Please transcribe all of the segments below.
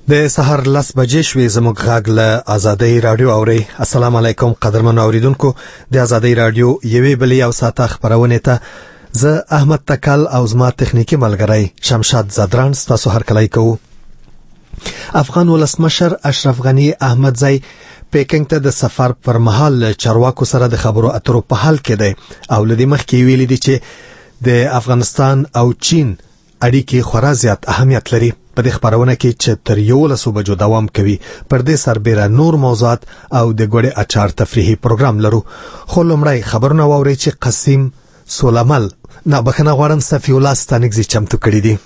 د سحر 10 بجې شوې زموږ غږ له آزادۍ رادیو اوري. السلام علیکم قدرمن اوریدونکو، د آزادۍ رادیو یوې بلې او ساته خبرونه ته زه احمد تکل او زما تخنیکی ملګری شمشاد زدران تاسو هرکلی کوو. افغان ولسمشر اشرف غنی احمدزی پیکنګ ته د سفر پر مهال چارواکو سره د خبرو اترو په حال کې دی او لدی مخکې ویلي دي چې د افغانستان او چین اړیکې خورا زیات اهمیت لري. په دې خبرونه کې چې تر 11 بجو دوام کوي پر دې سربېره نور موضوعات او د ګوړې اچار تفریحي پروګرام لرو. خو لومړی خبرونه واوري چې قسیم سولمل نه بخنه غواړم صفی الله ستانګزي چمتو کړی دي.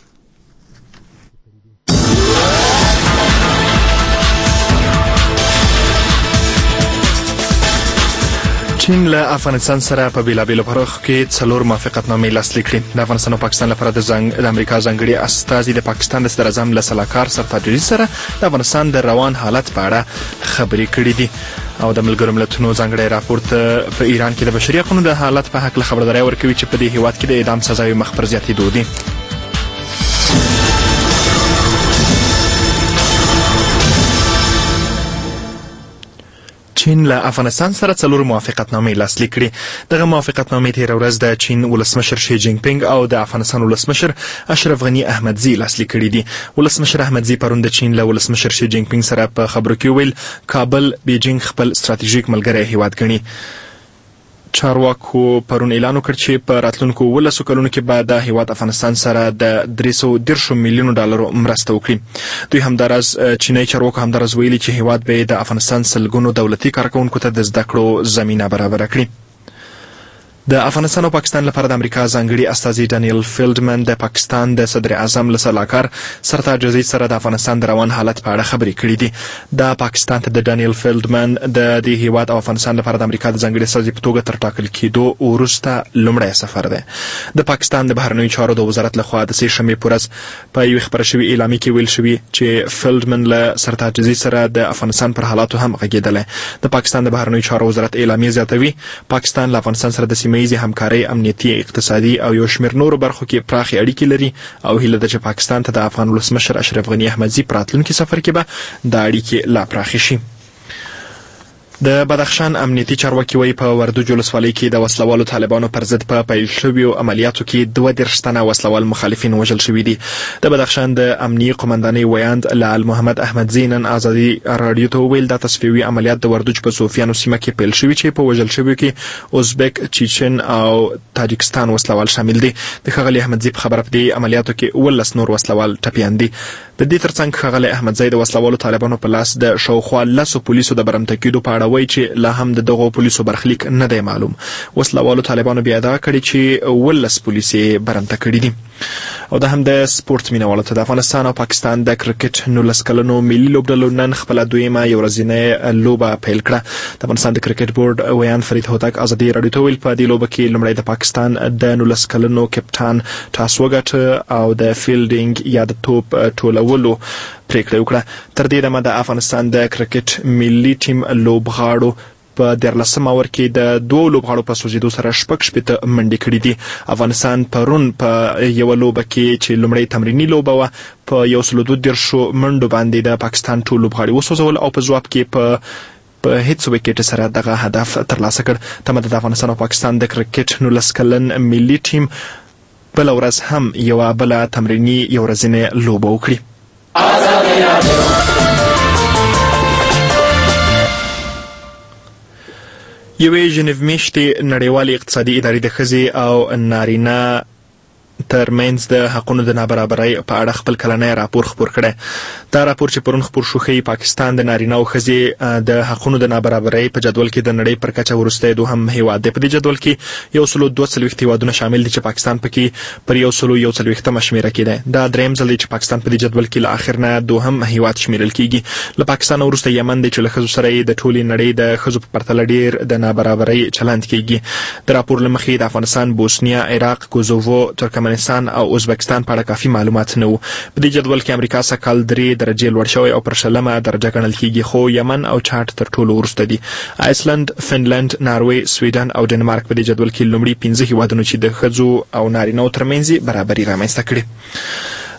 چین له افغانستان سره په بیلابیلو برخو کې 4 موافقتنامې لاسلیک کړې. د افغانستان او پاکستان لپاره د امریکا ځانګړي استازي د پاکستان د صدر اعظم له سلاکار سرتاج عزیز سره د افغانستان د روان حالت په اړه خبرې کړې دي او د ملګرو ملتونو ځانګړي راپور ته په ایران کې د بشري حقوقو د حالت په حق خبرداري ورکوي چې په دې هیواد کې د اعدام سزاوي مخ پر زیاتېدو دي. چین له افغانستان سره 4 موافقتنامې لاسلیک کړې. دغه موافقتنامې تېره ورځ د چین ولسمشر شي جینګ پینګ او د افغانستان ولسمشر اشرف غنی احمدزی لاسلیک کړي دي. ولسمشر احمدزی پرون د چین له ولسمشر شي جینګ پینګ سره په خبرو کې ویل کابل بیجینګ خپل ستراتیژیک ملګری هیواد ګڼي. چارواکو پرون اعلان وکړ چې په راتلونکو 12 کلونو کې به د هیواد افغانستان سره د 310 میلیونو ډالرو مرسته وکړي. دوی همدارس چینای چارواکو همدارس ویلي چې هیواد به د افغانستان سلګونو دولتي کارکونکو ته د زده کړو زمينه برابر کړي. د افغانستان او پاکستان لپاره د امریکا ځانګړي استازي ډانیل فیلډمن د پاکستان د صدر اعظم له سلاکار سرتاج عزیز سره د افغانستان د روان حالت په اړه خبرې کړې دي. د پاکستان ته د ډانیل فیلډمن د دې هیواد او افغانستان لپاره د امریکا د ځانګړي استازي په توګه تر ټاکل کېدو وروسته لومړی سفر دی. د پاکستان د بهرنیو چارو د وزارت لخوا د سې شنبې په ورځ په یو خبره شوی اعلامیه کې ویل شوی چې فیلډمن له سرتاج عزیز سره د افغانستان پر حالاتو هم غږېدلی. د پاکستان د بهرنیو چارو وزارت اعلامیه زیاتوي پاکستان له افغانستان سره د سیمه‌ییزې همکارۍ امنیتي اقتصادي او یو شمېر نورو برخو کې پراخې اړیکې لري او هیله ده چې پاکستان ته د افغان ولسمشر اشرف غنی احمدزی په راتلونکي سفر کې به د اړیکې لا پراخې شي. د بدخشان امنیتي چارواکي وایي په وردوج ولسوالۍ کې د وسلوالو طالبانو پر ضد په پیل شویو عملیاتو کې 32 تنه وسلوال مخالفین وژل شوي دي. د بدخشان د امنیي قومندانۍ ویاند لعل محمد احمدزی نن آزادي رادیو ته وویل دا تصفیوي عملیات د وردوج په صوفیانو سیمه کې پیل شوي چې په وژل شویو کې ازبک، چیچن او تاجکستان وسلوال شامل دي. د ښاغلي احمدزی په خبره په دې عملیاتو کې 19 نور وسلوال ټپیان دي. د دې ترڅنګ ښاغلي احمدزی د وسلوالو طالبانو په لاس د شاوخوا 10 پولیسو د برمته کېدو په اړه وایي چې لا هم دغه پولیسو برخلیک نه دی معلوم. وسلوالو طالبانو بیا ادعا کړې چې 19 پولیس یې برمته کړي دي. او د هم د سپورت مینوالو ته د افغانستان او پاکستان د کرکټ 19 کلنو ملي لوبډلو نن خپله دویمه یو ورځنۍ لوبه پیل کړه. د افغانستان د کرکټ بورډ ویان فرید هوتک آزادي رادیو ته ویل په دې لوبه کې لومړی د پاکستان د 19 کلنو کپټان ټاس وګټه او د فیلډینګ یا د توپ ټولولو پریکړه وکړه. تر دې دمه د افغانستان د کرکټ ملي ټیم لوبغاړو په 13 اور کې د 2 لوبغاړو په سوځېدو سره 6 منډې کړې دي. افغانستان پرون په یو لوبه کې چې لومړی تمرینی لوبه وه په 112 منډو باندې د پاکستان ټول لوبغاړي وسوځول او په ځواب کې په هیڅ وکټ سره دغه هدف ترلاسه کړ. تمه د افغانستان او پاکستان د کرکټ 19 کلن ملي ټیم بل ورځ هم یو بل تمرینی یو ورځنۍ لوبه وکړي. یوې ژنیو میاشتې نړیوالې اقتصادي ادارې د ښځې او نارینه ترمنځ د حقونو د نابرابرۍ په اړه خپل کلنی راپور خپور کړی. دا راپور چې پرون خپور شو ښیي پاکستان د نارینه او ښځې د حقونو د نابرابرۍ په جدول کې د نړۍ پر کچه وروستی دوهم هیواد دی. په دې جدول کې 142 هیوادونه شامل دي چې پاکستان پکې پر 141 شمیره کې دی. دا دریم ځل دی چې پاکستان په دې جدول کې له آخر نه دوهم هیواد شمیرل کیږي. له پاکستان وروسته یمن دی چې له ښځو سره یې د ټولې نړۍ د ښځو په پرتله ډېر د نابرابرۍ چلند کیږي. د راپور له مخې د افغانستان، بوسنیا، عراق، کوزوو، ترکمنستان او ازبکستان په اړه کافي معلومات نه وو. په دې جدول کې امریکا سږکال 3 درجې لوړ شوی او پر 20مه درجه ګڼل کیږي، خو یمن او چاډ تر ټولو وروسته دي. آیسلند، فنلند، ناروې، سویډن او ډنمارک په دې جدول کې لومړي 15 هیوادونه چې د ښځو او نارینه‌و ترمنځ برابري رامنځته کړې.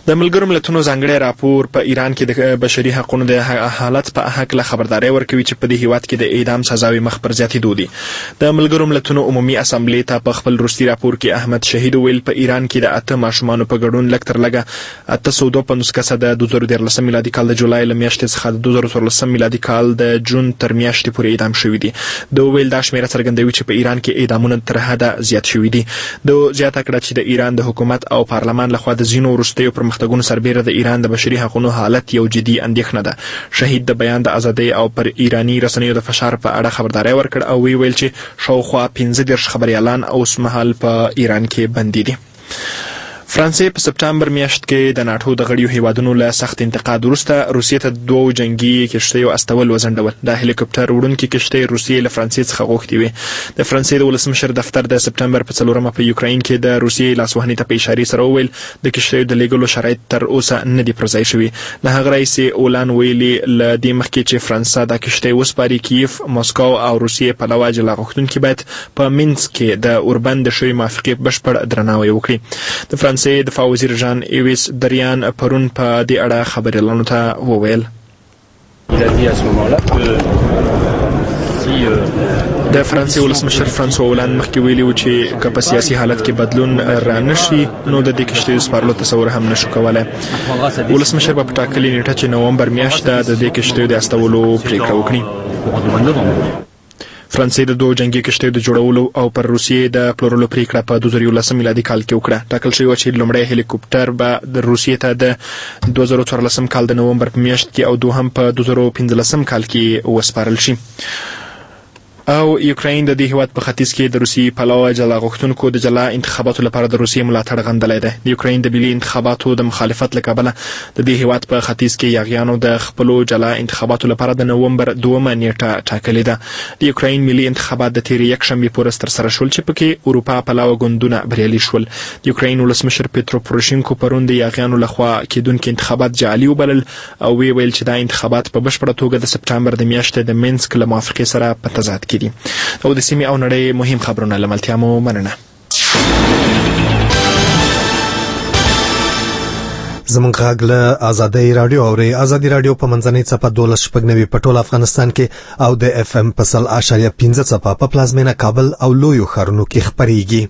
د ملګرو ملتونو ځانګړی راپور په ایران کې د بشري حقوقو د حالت په هکله خبرداري ورکوي چې په دې هیواد کې د اعدام سزاوي مخ پر زیاتېدو دي. د ملګرو ملتونو عمومي اسامبلې ته په خپل وروستي راپور کې احمد شهید ویل په ایران کې د 8 ماشومانو په ګډون لږ تر لږه 852 کسه د 2013 میلادي کال د جولای له میاشتې څخه د 2014 میلادي کال د جون تر میاشتې پورې اعدام شوي دي. د ویل دا شمیره څرګندوي چې په ایران کې اعدامونه تر حده زیات شوي دي. د زیاته کړه چې د ایران د حکومت او پارلمان لخوا د ځینو وروستیو پرمختګونو سربیره د ایران د بشري حقوقو حالت یو جدي اندېښنه ده. شهید د بیان د ازادۍ او پر ایرانی رسنیو د فشار په اړه خبرداري ورکړ او ویل چې شاوخوا 15 خبريالان اوس مهال په ایران کې بندي دي. فرانسې په سپټمبر میاشت کې د ناتو د غړیو هیوادونو له سخت انتقاد وروسته روسیې ته 2 جنگي کشتیو استول وزندول. د هلیکوپټر وړونکي کشتۍ روسیې له فرانسې څخه غوښتي وي. د فرانسې د ولسمشر دفتر د سپټمبر په 4 په یوکراین کې د روسیې لاسوهنې ته په اشاره سره وویل د کشتیو د لیږلو شرایط تر اوسه نه دي پرځای شوي. له هغه رئیس اولان ویلي له دې مخکې چې فرانسه د کشتۍ وسپاري کیف، مسکو او روسیې په لوا جلا غوښتونکي باید په مینسک کې د اوربند د شوی موافقې بشپړ درناوی وکړي. د فرانسې دفاع وزیر جان ایویس دریان پرون په دې اړه خبريالانو ته وویل. د فرانسې ولسمشر فرانسوا اولان مخکې ویلي و چې که په سیاسي حالت کې بدلون رانشي نو د دې کشتیو سپارلو تصور هم نشو کولی. ولسمشر په ټاکلې نیټه چې نومبر میاشت ده د دې کشتیو د استولو پریکړه وکړي. فرانسې د 2 جنگي کشتیو د جوړولو او پر روسیې د پلورلو پریکړه په 2011 میلادي کال کې وکړه. ټاکل شوی و چې لومړی هلیکوپټر به د روسیې ته د 2014 کال د نومبر په میاشت کې او دوهم په 2015 کال کې وسپارل شي. او یوکراین د دې هیواد په ختیځ کې د روسي پلوه جلا غوښتونکو د جلا انتخاباتو لپاره د روسي ملاتړ غندلی دی. د یوکراین د ملي انتخاباتو د مخالفت له کبله د دې هیواد په ختیځ کې یاغیانو د خپلو جلا انتخاباتو لپاره د نومبر 2 نیټه ټاکلې ده. د یوکراین ملي انتخابات د تیرې یکشنبې پورې ترسره شول چې پکې اروپا پلوه ګوندونه بریالي شول. د یوکراین ولسمشر پیترو پوروشینکو پرون د یاغیانو لخوا کېدونکي انتخابات جعلي وبلل او ویل چې دا انتخابات په بشپړه توګه د سپټمبر د میاشتې د مینسک له موافقې سره په تضاد کې دي. او د سیمې او نړۍ مهم خبرونه له ملتیا مو مننه. زمونږ غږ له آزادۍ رادیو اوري. آزادۍ رادیو په منځنۍ څپه 12.9 په ټول افغانستان کې او د اف ام په 100.15 څپه په پلازمینه کابل او لویو ښارونو کې خپرېږي.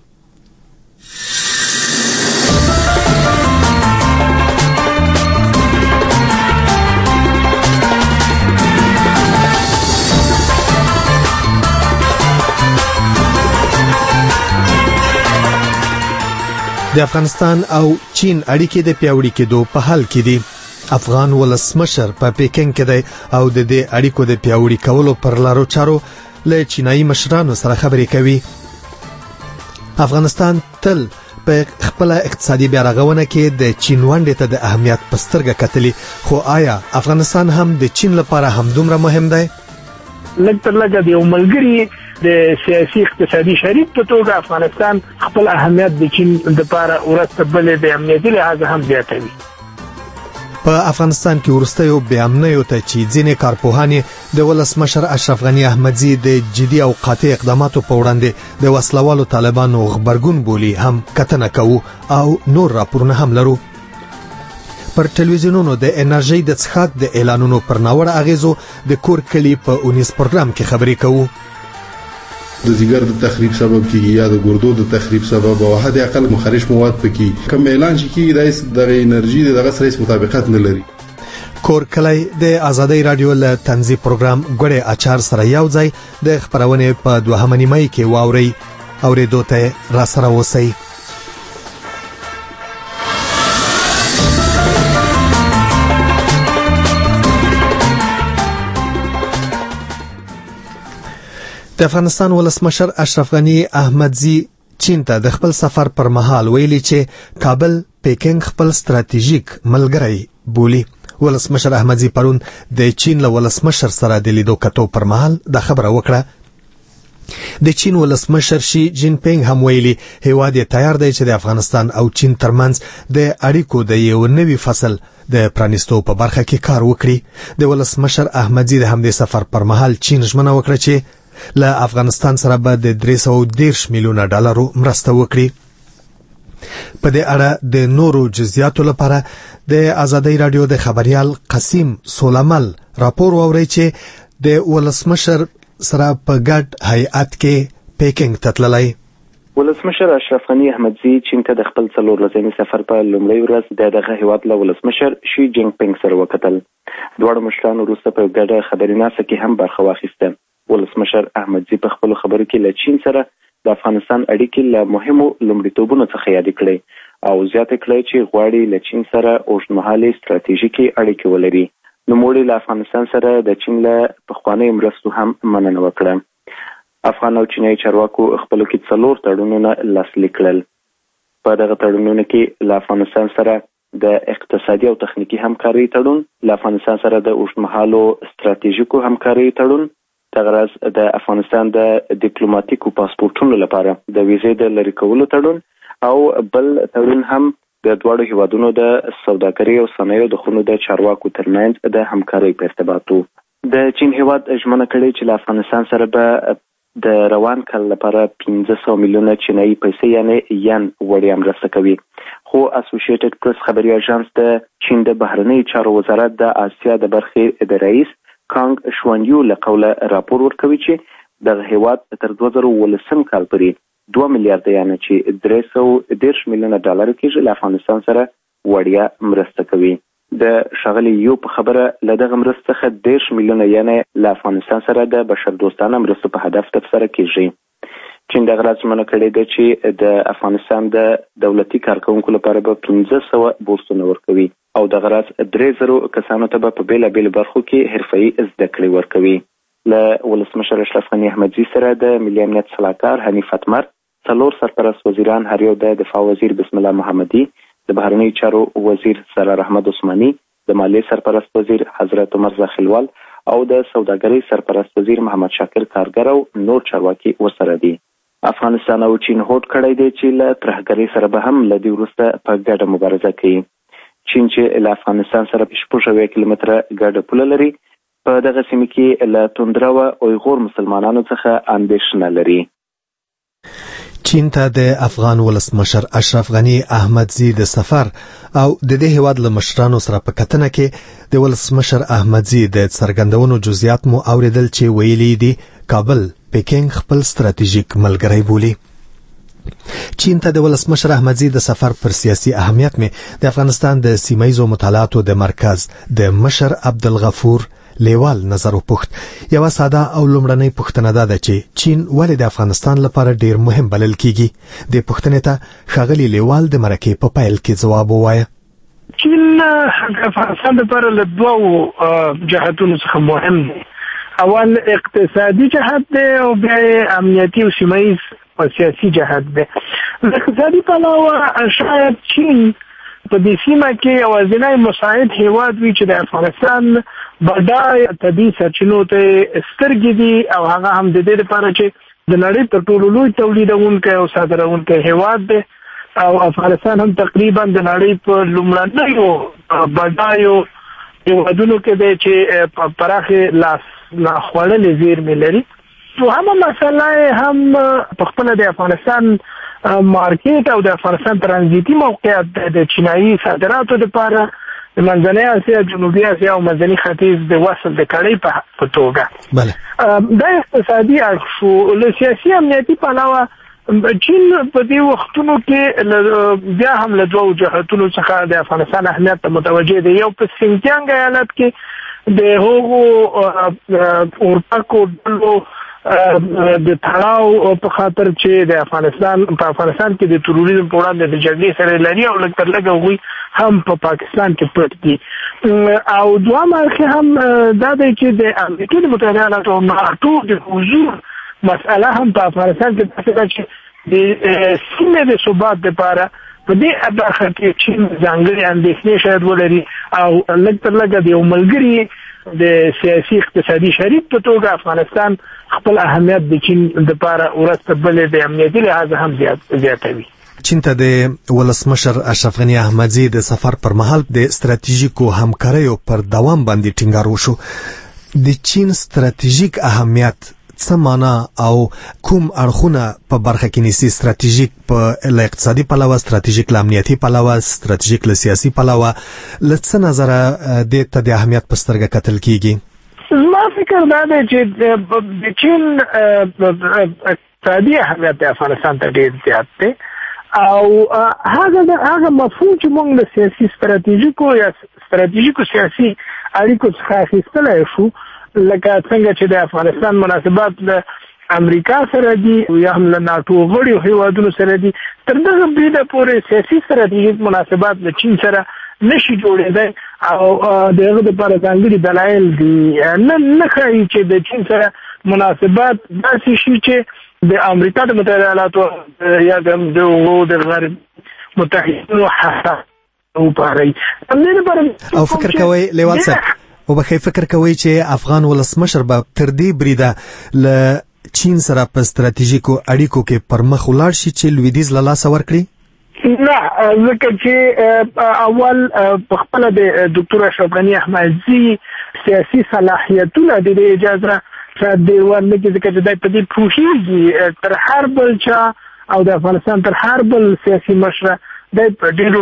د افغانستان او چین اړیکې د پیاوړي کېدو په حال کې دي. افغان ولسمشر په پیکینګ کې دی او د دې اړیکو د پیاوړي کولو پر لارو چارو له چینایي مشرانو سره خبرې کوي. افغانستان تل په خپل اقتصادي بیارغونه کې د چین ونډې ته د اهمیت په سترګه کتلي، خو آیا افغانستان هم د چین لپاره هم دومره مهم دی؟ لږ تر لږه د یو ملګري د سیاسي اقتصادي شریک په توګه افغانستان خپل اهمیت د چین لپاره ورته بلې د امنیتي لحاظ هم زیاتوي. په افغانستان کې ورستیو بې امنیو ته چې ځینې کارپوهان د ولسمشر اشرف غني احمدزي د جدي او قاطع اقداماتو په وړاندې د وسلوالو طالبانو غبرګون بولي هم کتنه کوو او نور راپورونه هم لرو. پر ټلویزیونونو د انرژي د څښاک د اعلانونو پر ناوړه اغیزو د کور کلی په اونیس پروګرام کې خبرې کوو. د ځیګر د تخریب سبب کیږي یا د ګردو د تخریب سبب او حد اقل مخرج مواد پکې کوم اعلان چې کیږي د انرژي دغه سره مطابقت نه لري. کور کلی د آزادۍ رادیو له طنزي پروګرام ګړې اچار سره یو ځای د خبرونې په 2 نیمه کې واوري. اوریدو ته را سره اوسئ. د افغانستان ولسمشر اشرف غني احمدزي چین ته د خپل سفر پر مهال ویلي چې کابل پیکینګ خپل ستراتیژیک ملګری بولي. ولسمشر احمدزي پرون د چین له ولسمشر سره د لیدو کتو پر مهال د خبره وکړه. د چین ولسمشر شي جین پینګ هم ویلي هیواد یې تیار دی چې د افغانستان او چین ترمنځ د اړیکو د یو نوي فصل د پرانیستو په برخه کې کار وکړي. د ولسمشر احمدزي د همدې سفر پر مهال چین ژمنه وکړه چې له افغانستان سره به د $310 میلیونه مرسته وکړي. په دې اړه د نورو جزئیاتو لپاره د ازادي رادیو د خبريال قاسم سولمل راپور ووري چې د ولسمشر سره په ګډ هیئت کې پیکینګ تتللی. ولسمشر اشرف غنی احمدزی چین ته د خپل څلور ورځې سفر په لومړۍ ورځ دغه هیواد له ولسمشر شي جینګ پینګ سره وکتل. دواړو مشرانو وروسته په ګډه خبریناسه کې هم برخه واخیسته. ولسمشر احمدزی په خپل خبرو کې له چین سره د افغانستان اړیکې له مهمو لومړیتوبونو څخه یاد کړې او زیاته کړې چې غواړي له چین سره اوږدمهالې ستراتیژیکي اړیکې ولري. نوموړي له افغانستان سره د چین له پخوانیو مرستو هم مننه وکړه. افغان او چینایي چارواکو خپلو کې 4 تړونونه لاسلیک کړل. په دغه تړونونو کې له افغانستان سره د اقتصادي او تخنیکی همکارۍ تړون، له افغانستان سره د اوږدمهالو ستراتیژیکو همکارۍ تړون، تغرض د افغانستان د ډیپلوماټیکو پاسپورتونو لپاره د ویزې د لرې کولو تړون او بل تړون هم د دواړو هیوادونو د سوداګرۍ او صنایعو د خونو د چارواکو ترمنځ د همکارۍ په ارتباط. د چین هیواد ژمنه کړې چې له افغانستان سره به د روان کال لپاره 500 میلیونه چینایي پیسې یعنی ین وړیا مرسته کوي. خو اسوسییټډ پریس خبري اژانس د چین د بهرنی چارو وزارت د آسیا د برخې د رئیس کانګ شوانیو له قوله راپور ورکوي چې د هیواد تر 2019 کال پورې 2 میلیارډ یعنی چې 310 میلیونه ډالر کې له افغانستان سره وړیا مرسته کوي. د شغلي یو په خبره لدغه مرسته څخه 10 میلیونه یعنی له افغانستان سره د بشر دوستانه مرستو په هدف تفسیر کیږي. چین دغه رسمونه کړی دی چې د افغانستان د دولتي کارکونکو لپاره به 1500 بورسونه ورکوي او دغه راز 3000 کسانو ته په بیلابیل برخو کې حرفي زده کړې ورکوي. له ولسمشر اشرف غنی احمدزی سره د ملي امنیت صلاحکار حنیف اتمر، 4 سرپرست وزیران هر یو د دفاع وزیر بسم الله محمدي، د بهرنی چارو وزیر سرار احمد عثماني، د مالیې سرپرست وزیر حضرت عمر زاخیلوال او د سوداګرۍ سرپرست وزیر محمد شاکر کارګر او نور چارواکي ورسره دي. افغانستان او چین هوډ کړی دی چې له ترهګرۍ سره به هم له دې وروسته په ګډه مبارزه کوي. چین چې له افغانستان سره 6 کیلومتره ګډه پوله لري، په دغه سیمه کې له توندرو او اویغور مسلمانانو څخه اندېښنه لري. چین ته د افغان ولسمشر اشرف غنی احمدزی د سفر او د دې هیواد له مشرانو سره په کتنه کې د ولسمشر احمدزی د څرګندونو جزئیات مو اوریدل چې ویلي دي کابل پیکینګ خپل ستراتیژیک ملګری بولي. چین ته د ولسمشر احمدزی د سفر پر سیاسي اهمیت مې د افغانستان د سیمایي مطالعاتو د مرکز د مشر عبدالغفور لیوال نظر وپوښت. یو ساده او لومړنۍ پوښتنه ده چې چین ولې د افغانستان لپاره ډیر مهم بلل کیږي. د پوښتنې ته ښاغلي لیوال د مرکې په پیل کې ځواب ووایه. چین د افغانستان لپاره له دوه جهتونو څخه مهم دی. اول اقتصادي جهت دی او بیا امنیتي او سیمایي او سیاسي جهت دی. اقتصادي پلوه شاید چین په دې سیمه کې یوازینی مساعد هیواد وي چې د افغانستان بډای طبیعي سرچینو ته سترګې دي او هغه هم د دې لپاره چې د نړۍ تر ټولو لوی تولیدونکی او صادرونکی هیواد دی او افغانستان هم تقریبا د نړۍ په لومړنیو بډایو هیوادونو کې دی چې په پراخې لاس خوړلې زیرمې لري. دوهمه مسله هم په خپله د افغانستان مارکیټ او د افغانستان ترانزیتي موقعیت د چینایي صادراتو لپاره د منځنۍ اسیا، جنوبي اسیا او منځني ختیځ د وصل د کړۍ په توګه. بله دا اقتصادي اړخ شو. له سیاسي امنیتي پلوه چین په دې وختونو کې بیا هم له دوه جهتونو څخه د افغانستان اهمیت ته متوجه دی. یو په سینکیانګ ایالت کې د هغو اورپکو ډلو د تړاو په خاطر چې د افغانستان کې د تروریزم په وړاندې د جګړې سره لري او لږ تر لږه هغوی هم په پاکستان کې پټ دي. او دوهم اړخ هم دا دی چې د امریکا متحده ایالاتو او ناټو د حضور مسأله هم په افغانستان کې داسې ده چې د سیمې د ثبات لپاره په دې برخه کې چین ځانګړې اندېښنې شاید ولري او لږ تر لږه د یو ملګري د سیاسي اقتصادي شریک په توګه افغانستان خپل اهمیت د چین لپاره ورسته بلې د امنیتي لحاظ هم زیاتوي. چین ته د ولسمشر اشرف غنی احمدزی د سفر پر مهال د ستراتیژیکو همکاریو پر دوام باندې ټینګار وشو. د چین ستراتیژیک اهمیت څه معنا او کوم اړخونه په برخه کې نیسي؟ ستراتیژیک په اقتصادي پلوه، ستراتیژیک امنیتي پلوه، ستراتیژیک سیاسي پلوه، لڅ نظر د ته د اهمیت په سترګه کتل کیږي؟ ما فکر دا دی چې د چین اقتصادي اهمیت د افغانستان ته ډېر زیات دی او هغه مفهوم چې موږ له سیاسي ستراتیژیکو سیاسي اړیکو څخه اخیستلی شو، لکه څنګه چې د افغانستان مناسبات له امریکا سره دي یا هم له ناټو غړیو هیوادونو سره دي، تر دغه بریده پورې سیاسي ستراتیژیک مناسبات له چین سره نشي جوړېدای او دغه لپاره ځانګړي دلایل دي. نه ښایي چې د چین سره مناسبات داسې شي چې د امریکا د متحده ایالاتو یا د غرب متحدینو حساب وپاري. او فکر کوي لیوال صاحب، او به فکر کوي چې افغان ولسمشر به تر دې بریده ل چین سره په ستراتیژیکو اړیکو کې پرمخ ولاړ شي چې لویدیځ له لاسه ورکړي؟ نه، ځکه چې اول په خپل د ډاکټر اشرف غنی احمدزي سیاسي صلاحیتونه د اجازه د ورنکې ځکه چې د په دې پوهیږي تر هر بل چا او د افغانستان تر هر بل سیاسي مشره د ډیرو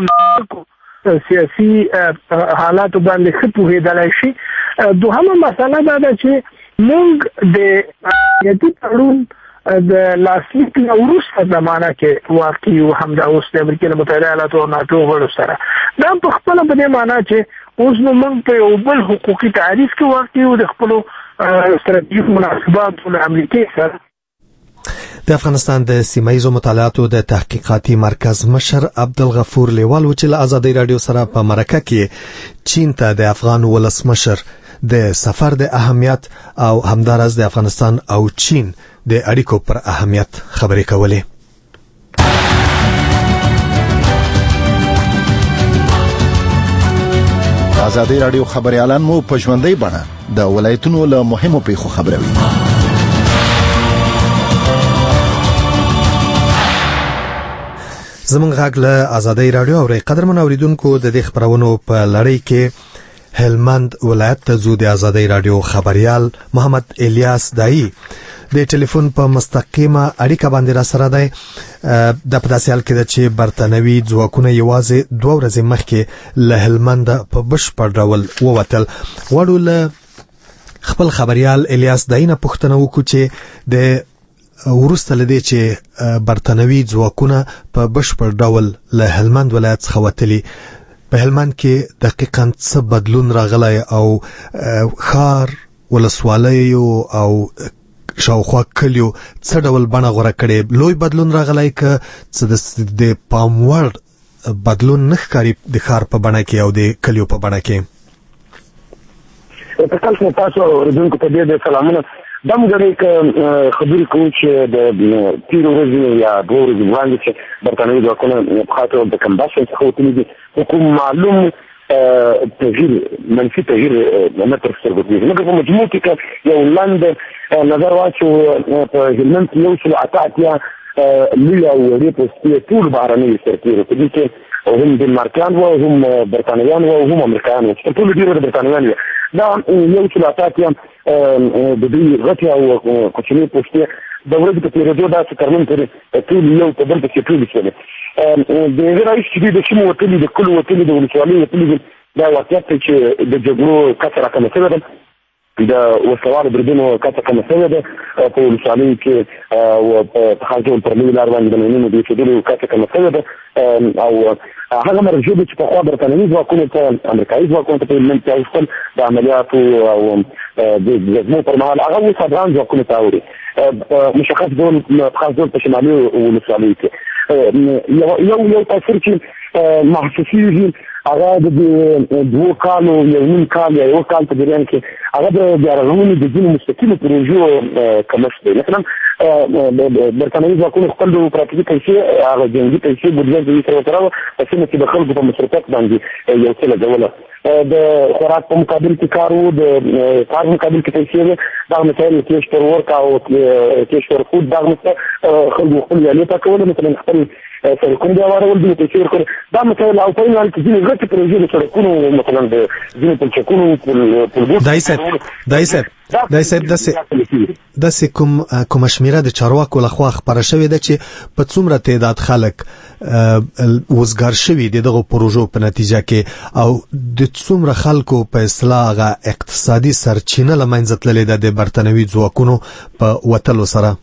سیاسي حالاتو باندې ښه پوهېدلی شي. دوهمه مسله دا ده چې موږ د امنیتي تړون د لاسلیک نه وروسته زمانه کې واقع یو همدا اوس د امریکا د متحده ایالاتو او ناټو غړو سره دا په خپله په دې معنا چې اوس نو موږ په یو بل حقوقي تعریف کې واقع یو د خپلو ستراتیژیک مناسباتو له امریکې سره. د افغانستان د سیمایي مطالعاتو د تحقیقاتي مرکز مشر عبدالغفور لیوال چې له آزادۍ رادیو سره په مرکه کې چین ته د افغان ولسمشر د سفر د اهمیت او همدارس د افغانستان او چین د اړیکو پر اهمیت خبرې کولې. آزادۍ رادیو خبريالان مو په ژوندۍ بڼه د ولایتونو له مهمو پیښو خبروي. زمونږ غږ له آزادۍ رادیو او قدرمن اوریدونکو د دې خبرونو په لړۍ کې هلمند ولایت ته زو د آزادۍ رادیو خبريال محمد الیاس دایی د ټلیفون په مستقیمه اړیکه باندې را سره دی. د پداسې حال کې چې برتانوي ځواکونه یوازې 2 ورځې مخکې له هلمند په بشپړ ډول ووتل. غواړو له خپل خبريال الیاس دایی نه پوښتنه وکړو چې د ورسته لدی چې برتانوي ځواکونه په بشپړ ډول له هلمند ولایت څخه وتلي، په هلمند کې دقیقاً څه بدلون راغلی او ښار ولسوالیو او شاوخوا کلیو څه ډول بڼه غوره کړې؟ لوی بدلون راغلی که څه د پاموړ بدلون نه ښکاري د ښار په بڼه کې او د کلیو په بڼه کې؟ تاسو اوریدونکو ته ډېر سلامونه. دا موږ خبرې کوو چې د تېرو ورځې یا 2 ورځې وړاندې چې برتانوي ځواکونه په خاطر د کمباشن څخه وتلي دي، کوم معلوم تغییر منفي تغییر نه تر سترګو کېږي. موږ په مجموع کې یو لاند نظر واچو په هلمند کې 188 لوی او وړې پوستې ټول بهرني سرتېرو په دې کې هم ډنمارکیان وو، هم برتانویان وو، هم امریکایان وو، چې ټول ډېر برتانویان وو. دا 188 د دې غټي او کوچني پوستې د ورځې په تېرېدو داسې ترمن پورې ټول یو په بل پسې ټول شوي. د هغې رئیس چې د سیمو وتلي، د کلو وتلي، د ولسوالیو وتلي دي، دا واقعیت دی چې د جګړو کچه راکمه شوې ده، د وسلوالو بریدونو کچه کمه شوې ده په ولسوالیو کې او په خاص ډول پر نوي لار باندې د مینونو د ایښودلو کچه کمه شوې ده او هغه مرجع چې پخوا برتانوي ځواکونو ته امریکایي ځواکونو ته په هلمند کې اوښتل د عملیاتو او د زلزلو پر مهال هغه اوس افغان ځواکونو ته اوري مشخص ډول خاص ډول په شمالي ولسوالیو کې یو تاثیر چې محسوسېږي هغه د 2 کالو یو نیم کال یا 1 کال په جریان کې هغه د بیارغونې د ځینو مستقیمو پروژو کمښت دی. مثلا برتانوي ځواکونو خپل ډیموکراتیکي پیسې هغه جنګي پیسې بودیجه دوی سره وکړه په سیمه کې د خلکو په مصرفیت باندې یو څه لګوله. د خوراک په مقابل کې کار و، د کار په مقابل کې پیسې وې، دغه مسایل کیش پر ورک او کیش پر خود دغه خلکو خپل یالې پاکول، مثلا خپل سړکونه بیا وارول دي پیسې ورکړي دا مسایل او په حال کې ځینې غټې پروژې د سړکونو مثلا د ځینې پلچکونو دای صاحب دا صاحب داسې کوم شمیره د چارواکو لخوا خبره شوې ده چې په څومره تعداد خلک وزګار شوي دغه پروژو په نتیجه کې او د څومره خلکو په اصلاح اقتصادي سرچینه لمنځه تللې ده د برتنوي ځواکونو په وتلو سره.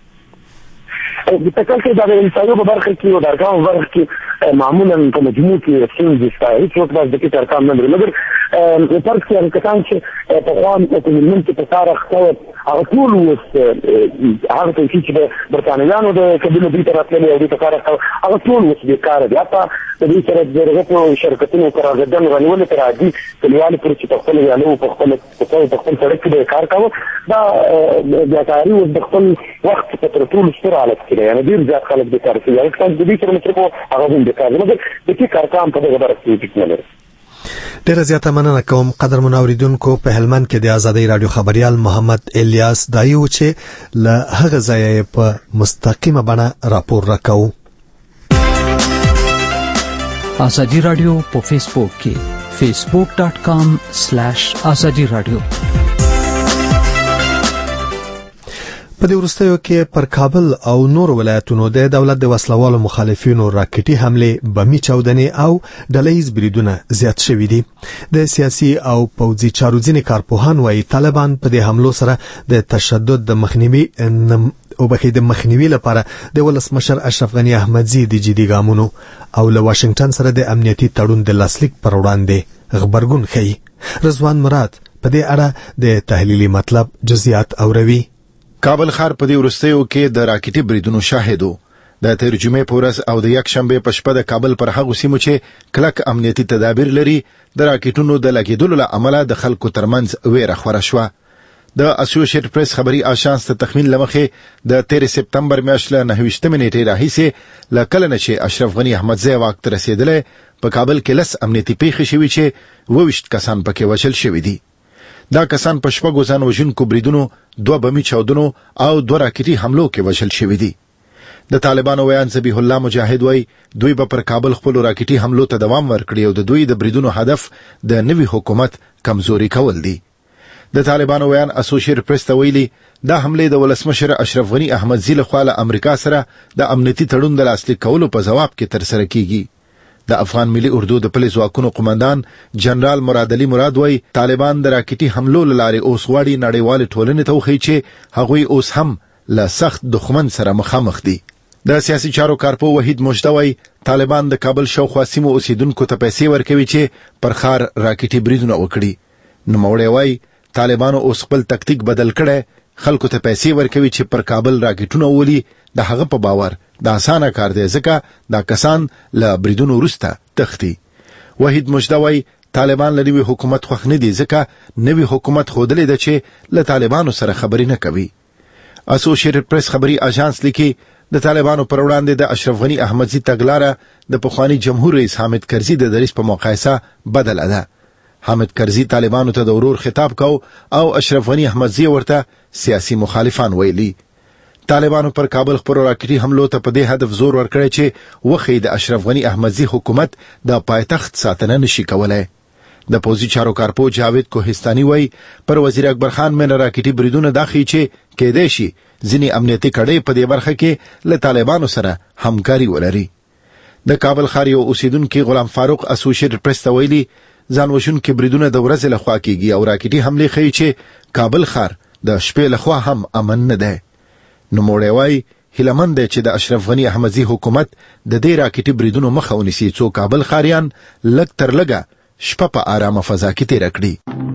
د تکل کې د انسانو په برخه کې او د ارقام په برخه کې معمولا په مجموع کې څنګه ستاسو هیڅ وخت د کې ارقام نه لري مګر په فرق کې حقیقتاً چې په قوم په ملت په تاریخ کې هغه ټول وس هغه چې د برتانیانو د قبیله دې تراتلې او د تاریخ هغه ټول وس د کار دی حتی د دې سره د رغبتو شرکتونو قراردادونه غوښتل تر عادي کلیوالو پر چې خپل یالو په خپل سړک کې کار کاوه دا د کاري او د خپل وخت په تر ټولو ستر حالت کې یعنی ډیر ځات خلک د کار کوي یعنی څنګه د دې سره مطلب هغه د کار مګر د کې کارکام په دغه برخه کې نه لري. ډیر زیاته مننه کوم قدرمن اوریدونکو. په هلمند کې د آزادۍ رادیو خبريال محمد الیاس دایو چې له هغه ځای په مستقیمه بڼه راپور راکاو. آزادۍ رادیو په فیسبوک کې facebook.com/azadi radio. په دې وروستیو کې پر کابل او نور ولایتونو د دولت د وسلوالو مخالفینو راکټي حمله بمي چاودنې او ډلهیز بریدونه زیات شوي دي. د سیاسي او پوځي چارو ځینې کارپوهان وايي طالبان په دې حملو سره د تشدد د مخنیوي لپاره د ولسمشر اشرف غنی احمدزي د جدي ګامونو او له واشنگټن سره د امنیتي تړون د لاسلیک پر وړاندې خبرګون ښيي. رضوان مراد په دې اړه د تحلیلي مطلب جزئیات اوروي. کابل ښار په دې وروستیو کې د راکټي بریدونو شاهدو. د ترجمه پورس او د یک شنبه په شپه د کابل پر هغه سیمو چې کلک امنیتي تدابیر لري د راکټونو د لګیدلو له امله د خلکو ترمنځ ویره خوره شوه. د اسوسییټډ پریس خبري آژانس ته تخمین لمخې د 13 سپتمبر میاشتې 29 نیټې راهیسې لکله چې اشرف غنی احمدزي واک ته رسیدله په کابل کې لس امنیتي پیښې شوې چې 22 کسان پکې وژل شوي دي. دا کسان په شپږو ځان وژونکو بریدونو، 2 بمي چاودنو او 2 راکټي حملو کې وژل شوي دي. د طالبانو ویان ذبیح الله مجاهد وای دوی به پر کابل خپل راکټي حملو ته دوام ورکړي او د دوی د بریدونو هدف د نوي حکومت کمزوري کول دي. د طالبانو ویان اسوسییټډ پریس ته ویلي دا حمله د ولسمشر اشرف غنی احمدزي له خوا له امریکا سره د امنیتي تړون د لاسلیک کولو په جواب کې ترسره کیږي. د افغان ملي اردو د پولیس ځواکونو قومندان جنرال مراد علي مراد وای طالبان د راکټي حملو لارې اوس غواړي نړیوال ټولنې ته وخی چې هغوی اوس هم له سخت دښمن سره مخامخ دي. د سیاسي چارو کارپو وحید مجدوی طالبان د کابل شاوخوا سیمو اوسیدونکو ته پیسې ورکوي چې پر ښار راکټي بریدونه وکړي. نوموړی وای طالبانو اوس خپل تکتیک بدل کړي، خلکو ته پیسې ورکوي چې پر کابل راکټونه ولي. د هغه په باور دا اسانه کار دی ځکه دا کسان له بریدونو وروسته تښتي. وحید مجدوی طالبان له نوي حکومت خوښ نه دي ځکه نوي حکومت ښودلی ده چې له طالبانو سره خبرې نه کوي. اسوسییټډ پریس خبري آژانس لیکي د طالبانو پر وړاندې د اشرف غنی احمدزي تګلاره د پخوانی جمهور رئیس حامد کرزي د دریس په مقایسه بدله ده. حامد کرزي طالبانو ته د ورور خطاب کو او اشرف غنی احمدزي ورته سیاسي مخالفان ویلي. طالبانو پر کابل خپل راکټي حملو ته په دې هدف زور ورکړی چې وخی د اشرف غنی احمدزي حکومت د پایتخت ساتنه نشي کولای. د پوځي چارو کارپو جاوید کوهستاني وای پر وزیر اکبر خان مې راکټي بریدونه داخلي چې کېدای شي ځینې امنیتي کړۍ په دې برخه کې له طالبانو سره همکاري ولري. د کابل ښار یو اوسیدونکو غلام فاروق اسوسییټډ پریس ته ویلي ځان وژونکي بریدونه د ورځې لخوا کېږي او راکټي حملې ښیي چې کابل ښار د شپې لخوا هم امن نه دی. نوموړی وای هیلمن دی چې د اشرف غنی احمدزي حکومت د دې راکټي بریدونو مخه ونیسي څو کابل ښاریان لږ تر لږه شپه په آرامه فضا کې تیر کړي.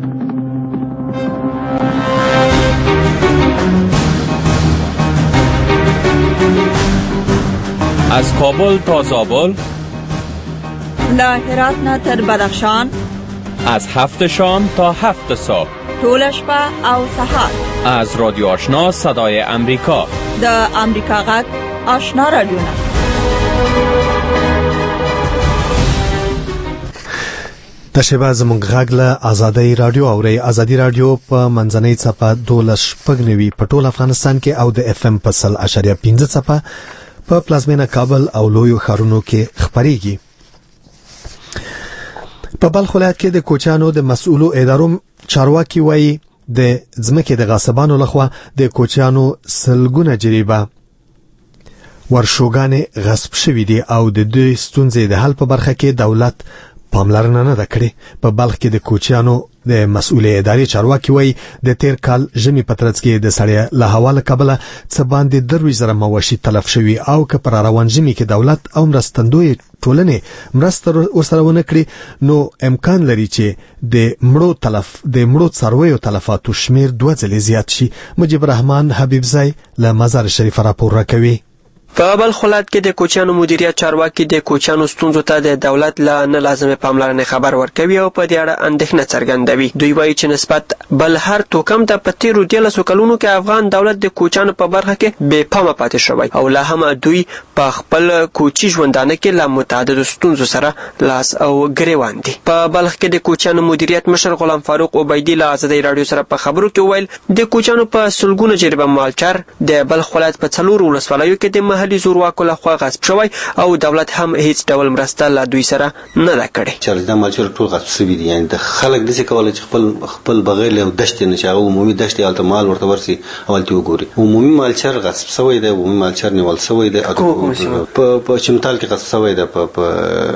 از کابل تا زابل، له هرات نه تر بدخشان، از 7 شام تا 7 صبح، طول شپه او سحر، از رادیو آشنا صدای امریکا، د امریکا غږ آشنا رادیوونه. د شبا زمونږ غږ له آزادۍ رادیو اوري. آزادۍ رادیو په منځنۍ صفه 12.9 په ټول افغانستان کې او د اف ام په 0.5 صفه په پلازمینه کابل او لویو ښارونو کې خبريږي. په بلخ ولایت کې د کوچانو د مسؤلو ادارو چارواکي وایي د ځمکې د غاصبانو لخوا د کوچیانو سلګونه جریبه ورشوګانې غصب شوې دي او د دوی ستونزې د حل په برخه کې دولت پاملرنه نه ده کړې. په بلخ کې د کوچیانو د مسؤلې ادارې چارواکي وایي د تیر کال ژمي په ترڅ کې د سړې له حواله کبله څه باندې 2,000 مواشي تلف شوي او که پر روان ژمي کې دولت او مرستندوی ټولنې مرسته ورسره ونه کړي نو امکان لري چې د مړو څارویو تلفاتو شمیر 2 ځلې زیات شي. مجيب الرحمن حبیبزی له مزار شریف راپور راکوي. په بلخ ولایت کې د کوچیانو مدیریت چارواکي د کوچیانو ستونزو ته د دولت له نه لازمه پاملرنې خبر ورکوي او په دې اړه اندېښنه څرګندوي. دوی وایي چې نسبت بل هر توکم ته په تیرو 13 کلونو کې افغان دولت د کوچیانو په برخه کې بې پامه پاتې شوی او لا هم دوی په خپل کوچی ژوندانه کې له متعدد ستونزو سره لاس او ګریوان دي. په بلخ کې د کوچیانو مدیریت مشر غلام فاروق عبیدی له آزادۍ رادیو سره په خبرو کې ویل د کوچیانو په سلګونه جریبه مالچر د بلخ ولایت په 4 ولسوالیو کې د محلي زورواکو لخوا غصب شوی او دولت هم هیڅ ډول مرسته له دوی سره نه ده کړې. چې دا مالچر ټول غصب شوی دي، یعنی د خلک دسې کولای چې خپل بغیر له دشت نه چې عمومي دشت الته مال ورته ورسي اولته وګوري. عمومي مالچر غصب شوی دی، عمومي مالچر نیول شوی دی، په چمتال کې غصب شوی دی، په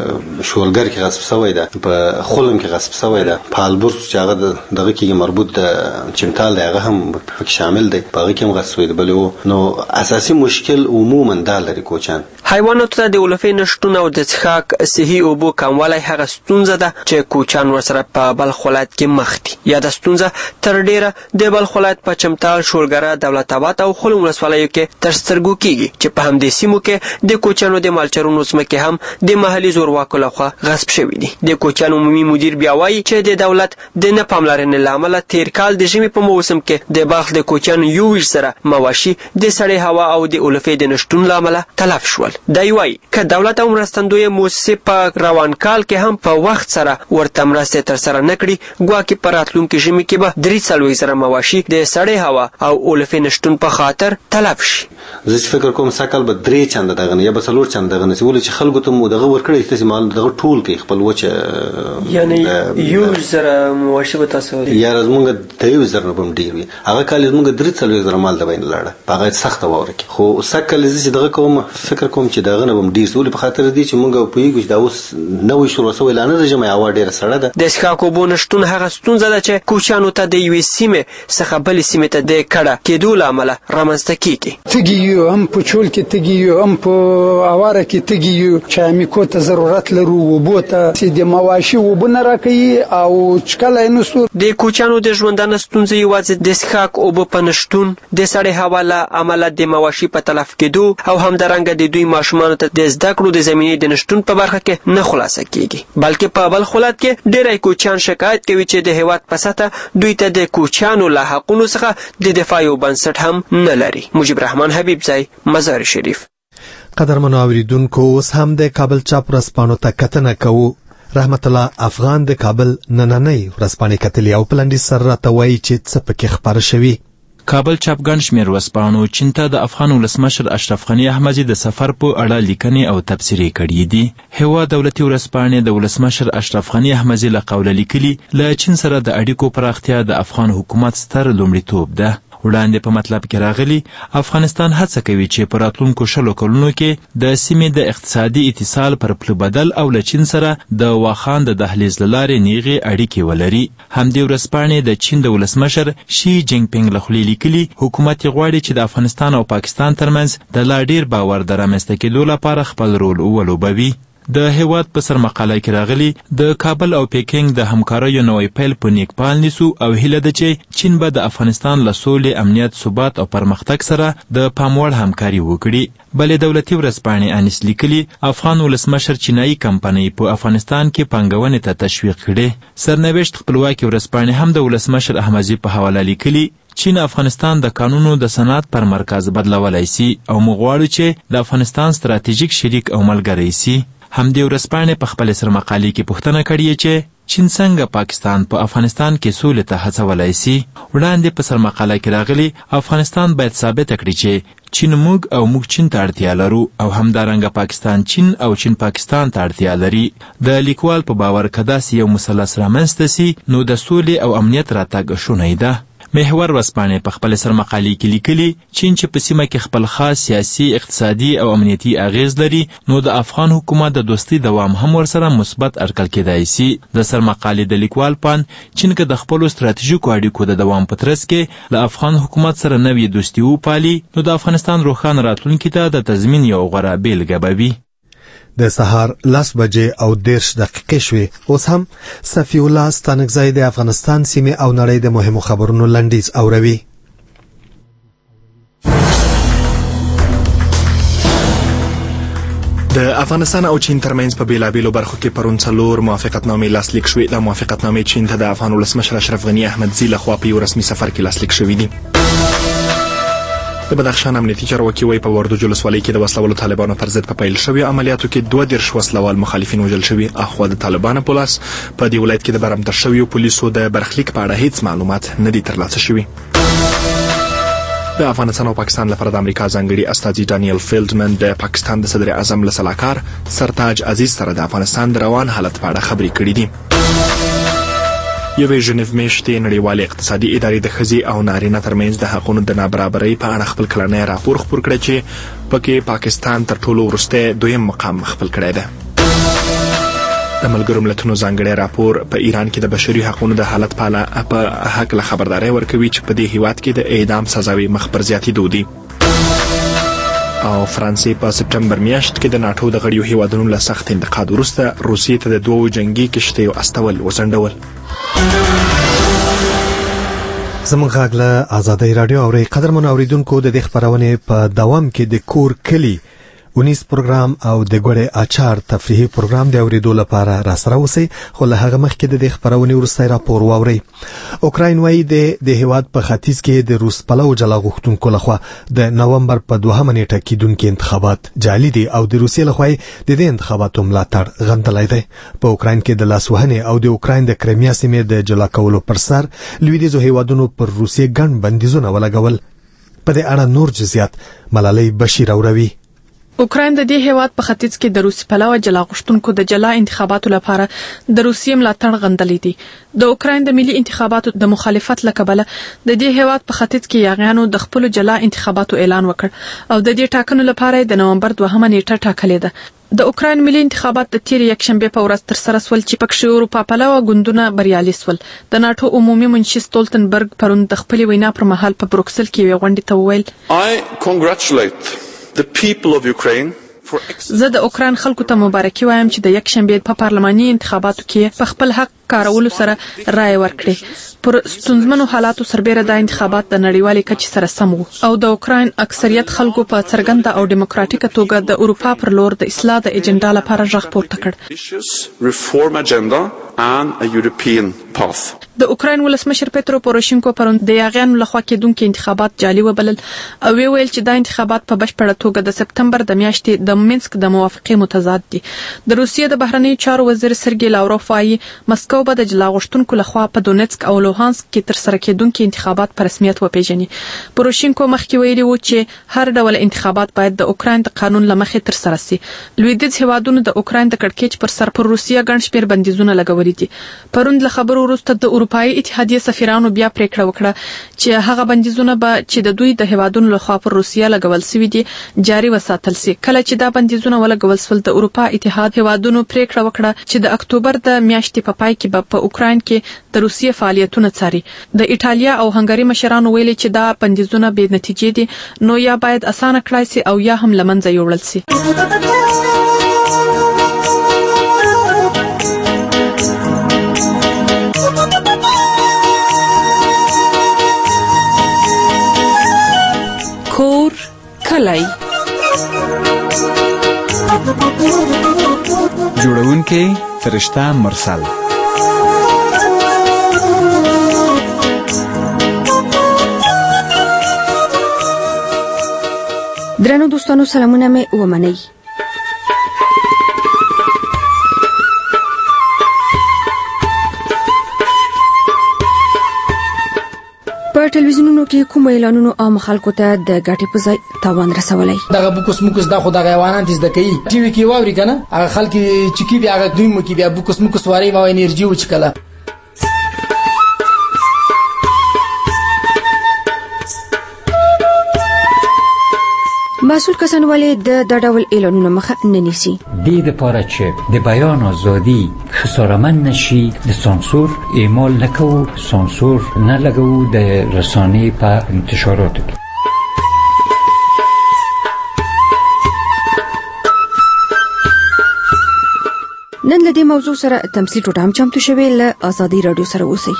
شولګر کې غصب شوی دی، په خلم کې غصب شوی دی، په البرز چې هغه دغه کې مربوط د چمتال دی هغه هم پکې شامل دی، په هغه کې هم غصب شوی دی. بلې نو اساسي مشکل عموما دا لري کوچیان. حیواناتو ته د علفې نشتون او د څښاک صحي اوبو کموالی هغه ستونزه ده چې کوچیان ورسره په بلخ ولایت کې مخ دي. یا د ستونزه تر ډیره د بلخ ولایت په چمتال، شولګره، دولت آباد او خلم ولسوالیو کې تر سترګو کیږي چې په همدې سیمو کې د کوچیانو د مالچرونو ځمکې هم د محلي زورواکو لخوا غصب شوي دي. د کوچیانو عمومي مدیر بیا وایي چې د دولت د نه پاملرنې له امله تیر کال د ژمي په موسم کې د بلخ د کوچیانو 21 زره مواشي د سړې هوا او د علفې د نشتون له امله تلف شول. دی وایي که دولت او مرستندوی موسسې په روان کال کې هم په وخت سره ورته مرستې ترسره نه کړي، ګواکې په راتلونکي ژمي کې به 43 زره مواشي د سړې هوا او علفې نشتون په خاطر تلف شي. زه چې فکر کوم سکل به 3 چنده دغه نه یا به 4 چنده دغه نه ولې چې خلکو ته مو دغه ورکړی چې مال دغه ټول کې خپل وچه یعنی 1 زره مواشي به تاسو یا زمونږ د 1 زره بم ډیر وي. هغه کال زمونږ 43 زره مال د بین لاړه په هغه سخت وره کې. خو سکل زه دغه کوم فکر کوم چې دغه نه بم ډیر ولې په خاطر دي چې مونږ په یوه دا اوس نوې شروع شوی لانه د جمع هوا ډیره سړه ده. د څښاک اوبو نشتون هغه ستونزه ده چې کوچیانو ته د یوې سیمې څخه بلې سیمې ته د کډه کېدو له امله رامنځته کیږي. تږي یو، هم په چول کې تږي یو، هم په اواره کې تږي یو، چامیکو ته ضرورت لرو، اوبو ته چې د مواشي اوبه نه راکوي او څکلی نسو. د کوچیانو د ژوندانه ستونزې یوازې د څښاک اوبو په نشتون، د سړې هوا له امله د مواشي په تلف کېدو او همدارنګه د دوی ماشومانو ته د زده کړو د زمینې د نشتون په برخه کې نه خلاصه کیږي، بلکې په بلخ ولایت کې ډېری کوچیان شکایت کوي چې د هیواد په سطحه دوی ته د کوچیانو له حقونو څخه د دفاع یو بنسټ هم نه لري. مجيب الرحمن حبیبزی، مزار شریف. قدرمنو اوریدونکو، اوس هم د کابل چاپ ورځپاڼو ته کتنه کوو. رحمت الله افغان د کابل نننۍ ورځپاڼې کتلې او پلنډي سره راته وایي چې څه پکې خپاره شوي. کابل چاپګن شمیر ورځپاڼو چین ته د افغان ولسمشر اشرف غنی احمدزي د سفر په اړه لیکنې او تبصرې کړې دي. هوا دولتي ورځپاڼې د ولسمشر اشرف غنی احمدزي له قوله لیکلي له چین سره د اړیکو پراختیا د افغان حکومت ستر لومړیتوب ده. وړاندې په مطلب کې راغلي افغانستان هڅه کوي چې په راتلونکو 20 کلونو کې د سیمې د اقتصادي اتصال پر پل بدل او له چین سره د واخان د دهلیز له لارې نیغې اړیکې ولري. همدې ورځپاڼې د چین د ولسمشر شي جینګ پینګ له خولې لیکلي حکومت غواړي چې د افغانستان او پاکستان ترمنځ د لا ډیر باور د رامنځته کېدو لپاره خپل رول ولوبوي. د هیواد په سر مقاله کې راغلي د کابل او پیکینګ د همکاریو نوې پیل په نیک پال نیسو او هیله ده چې چین به د افغانستان له سولې، امنیت، ثبات او پرمختګ سره د پاموړ همکاري وکړي. بلې دولتي ورځپاڼې انیس لیکلي افغان ولسمشر چینایي کمپنۍ په افغانستان کې پانګونې ته تشویق کړي. سرنوشت خپلواکي ورځپاڼې هم د ولسمشر احمدزي په حواله لیکلي چین افغانستان د قانونو د صنعت پر مرکز بدلولی سي او موږ غواړو چې د افغانستان ستراتیژیک شریک او ملګری سي. همدې ورځپاڼې په خپل سرمقالې کې پوښتنه کړې چې چین څنګه پاکستان په افغانستان کې سولې ته هڅولی سي. وړاندې په سرمقاله کې راغلي افغانستان باید ثابته کړي چې چین موږ او موږ چین ته اړتیا لرو او همدارنګه پاکستان چین او چین پاکستان ته اړتیا لري. د لیکوال په باور که داسې یو مثلث رامنځته سي نو د سولې او امنیت راتګ شونی ده. محور ورځپاڼې په خپل سرمقالې کې لیکلي چین چې په سیمه کې خپل خاص سیاسي، اقتصادي او امنیتي اغیز لري نو د افغان حکومت د دوستۍ دوام هم ورسره مثبت اټکل کېدای شي. د سرمقالې د لیکوال پان چین که د خپلو ستراتیژیکو اړیکو د دوام په ترڅ کې له افغان حکومت سره نوې دوستي وپالي نو د افغانستان روښانه راتلونکي ته د تضمین یو غوره بیلګه به وي. د سهار 10:10 شوې. اوس هم صفی الله ستانکزی د افغانستان سیمه او نړۍ د مهمو خبرونو لنډیز اوروي. د افغانستان او چین ترمنځ په بیلابیلو برخو کې پرون 4 موافقتنامې لاسلیک شوې. د موافقتنامې چین ته د افغان ولسمشر اشرف غنی احمدزي لخوا په یو رسمي سفر کې لاسلیک شوې دي. د بدخشان امنیتي چارواکي وايي په وردوج ولسوالۍ کې د وسلوالو طالبانو پر ضد په پیل شوي عملیاتو کې 32 وسلوال مخالفین وژل شوي. اخوا د طالبانو په لاس په دې ولایت کې د برمته شویو پولیسو د برخلیک په اړه هیڅ معلومات نه دي ترلاسه شوي. د افغانستان او پاکستان لپاره د امریکا ځانګړي استازي ډانیل فیلډمن د پاکستان د صدر اعظم له سلاکار سرتاج عزیز سره د افغانستان د روان حالت په اړه خبرې کړې دي. یوې ژنیو میاشتې نړیوالې اقتصادي ادارې د ښځې او نارینه ترمنځ د حقونو د نابرابرۍ په اړه خپل کلنی راپور خپور کړی چې پکې پاکستان تر ټولو وروستی 2م مقام خپل کړی دی. د ملګرو ملتونو ځانګړی راپور په ایران کې د بشري حقونو د حالت په هکله خبرداری ورکوي چې په دې هیواد کې د اعدام سزاوي مخ پر زیاتېدو دي. او فرانسې په سپټمبر میاشت کې د ناټو د غړیو هیوادونو له سخت انتقاد وروسته روسیې ته د 2 جنگي کشتیو استول وځنډول. زموږ غږ له آزادۍ رادیو اوري. قدرمن اوریدونکو د دې خبرونه په دوام کې د کور کلی 19 پروګرام او د ګوړې اچار تفریحي پروګرام د اوریدو لپاره را سره اوسئ. خو له هغه مخکې د دې خبرونه ورسته راپور واورئ. اوکراین وايي د هیواد په ختیځ کې د روس پلو جلا غوښتونکو لخوا د نومبر په 2 نیټه کېدونکو انتخابات جعلي دي او د روسیې لخوا د دې انتخاباتو ملاتړ غندلای دی. په اوکراین کې د لاسوهنې او د اوکراین د کرایمیا سیمې د جلا کولو پر سر لویدیځو هیوادونو پر روسیې ګڼ بندیزونه ولګول. په دې اړه نور جزئیات ملالۍ بشیر اوروي. اوکراین د دې هیواد په ختیځ کې د روسي پلوه جلا غوښتونکو د جلا انتخاباتو لپاره د روسیې ملاتړ غندلی دي. د اوکراین د ملي انتخاباتو د مخالفت لکبله د دې هیواد په ختیځ کې یاغیانو د خپل جلا انتخاباتو اعلان وکړ او د دې ټاکنو لپاره د نومبر 2 نیټه ټاکلې ده. د اوکراین ملي انتخابات د تیر یکشنبه په ورځ تر سره سول چې پکښې اروپا پلوه ګوندونه بریالي سول. د ناټو عمومي منشي ستولتنبرګ پرون د خپل وینا پر مهال په بروکسل کې یو غونډه ته وویل I congratulate the people of Ukraine. زه د اوکراین خلکو ته مبارکي وایم چې د یکشنبه په پارلماني انتخاباتو کې په خپل حق کارولو سره رائے ورکړي. پر ستونزمنو حالاتو سربېره د انتخابات د نړیوالې کچې سره سم وو او د اوکراین اکثریت خلکو په څرګنده او دیموکراتیکه توګه د اروپا پر لور د اصلاح د اجنډا لپاره غږ پورته کړ. Reform agenda and a European path. د اوکراین ولسمشر پترو پوروشینکو پرون د یاغیانو لخوا کېدونکي انتخابات جعلي وبلل او ویل چې دا انتخابات په بشپړه توګه د سپتمبر د میاشتې د مینسک د موافقې متضاد دي. د روسیې د بهرنیو چارو وزیر سرګی لاوروف وايي مسکو به د جلا غوښتونکو لخوا په دونیتسک او لوهانسک کې تر سره کېدونکي انتخابات په رسمیت وپیژني. پوروشینکو مخکې ویلي و چې هر ډول انتخابات باید د اوکراین د قانون له مخې تر سره شي. لویدیځ هیوادونو د اوکراین د کړکېچ پر سر پر روسیه ګڼ شمېر بندیزونه لګولي دي. پرون له خبرو وروسته د اروپایي اتحادیې سفیرانو بیا پریکړه وکړه چې هغه بندیزونه به چې د دوی د هیوادونو لخوا پر روسیه لګول شوي دي جاري وساتل شي. کله چې دا بندیزونه ولګول شول د اروپا اتحاد هیوادونو پریکړه وکړه چې د اکتوبر د میاشتې په پای کې به په اوکراین کې د روسیې فعالیتونه څاري. د ایټالیا او هنګري مشرانو ویلي چې دا بندیزونه بې نتیجې دي نو یا باید اسانه کړای شي او یا هم له منځه یوړل شي. کور کلی جوړونکی فرشته مرسل. درنو دوستانو سلامونه مې ومنئ. په ټلویزیونونو کې کوم اعلانونو عام خلکو ته د ګټې په ځای تاوان رسولی؟ دغه بوکس موکس دا خو دغه حیوانات دې زده کوي. ټي وي کې واوري که نه هغه خلک چې کوي بیا هغه دوی مو کې بیا بوکس موکس واري ما انرژي وچکله. مسؤل کسان ولې د ډول اعلانونو مخه نه نیسي؟ دې دپاره چې د بیان ازادي خسارمن نشي د سانسور اعمال نکوو، سانسور نه لګوو د رسانې په انتشاراتو کې. نن له دې موضوع سره تمثيل ټوټه هم چمتو شوی له آزادۍ رادیو سره اوسئ.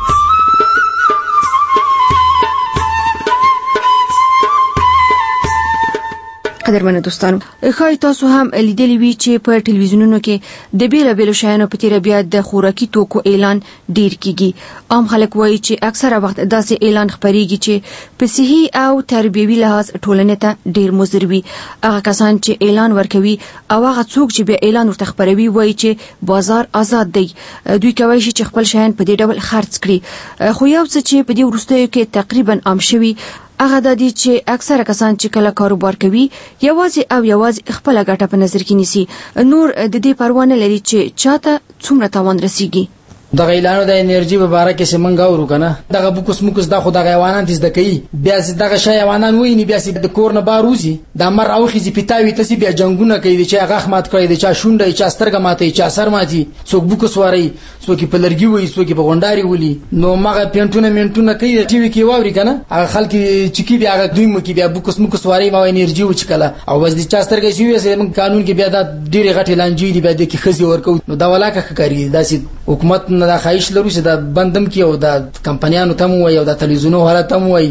قدرمن دوستانو، ښایي تاسو هم لیدلی وي چې په ټلویزیونونو کې د بیلابیلو شیانو په تیره بیا د خوراکي توکو اعلان ډیر کیږي. عام خلک وایي چې اکثره وخت داسې اعلان خپریږي چې په صحي او تربیوي لحاظ ټولنې ته ډیر مضر وي. هغه کسان چې اعلان ورکوي او هغه څوک چې به اعلان ورته خپروي وایي چې بازار آزاد دی، دوی کوي چې خپل شیان په دې ډول خرڅ کړي. خو یو څه چې په دې وروستیو کې تقریبا عام شوی هغه د دې چې اکثره کسان چې کله کاروبار کوي یوازې خپل ګټه په نظر کې نیسي، نور د دې پروا نه لري چې چاته څومره تاوان رسیږي. دغه اعلانو د انرژي په اړه کې سیمنګ اورو کنه، دغه بوکس موکس د خدای حیوانات دې کوي، بیا دغه شی حیوانات وای نه، بیا د کور نه بار وځي، د مر او خزي پیتاوي تاسو بیا جنگونه کوي چې هغه خمات کوي، د چا شونډه چا سترګه ماته چا سر ماتي، څوک بوکس واري، څوک په لرګي وای، څوک په غونډاري ولي، نو ماغه پینټونه کوي ټي وي کې واوري کنه، هغه خلک چې کی بیا هغه دوی مو کې بیا بوکس موکس واري ما انرژي وچکله او بس د چا سترګه شي وي قانون کې بیا د ډیره غټه لانجې دی بیا د کې خزي ورکو، نو دا ولاکه کوي داسې حکومت نه د خایش لرو چې دا بندم کې او د کمپنیانو تم وای او د تلویزیونو حالت تم وای.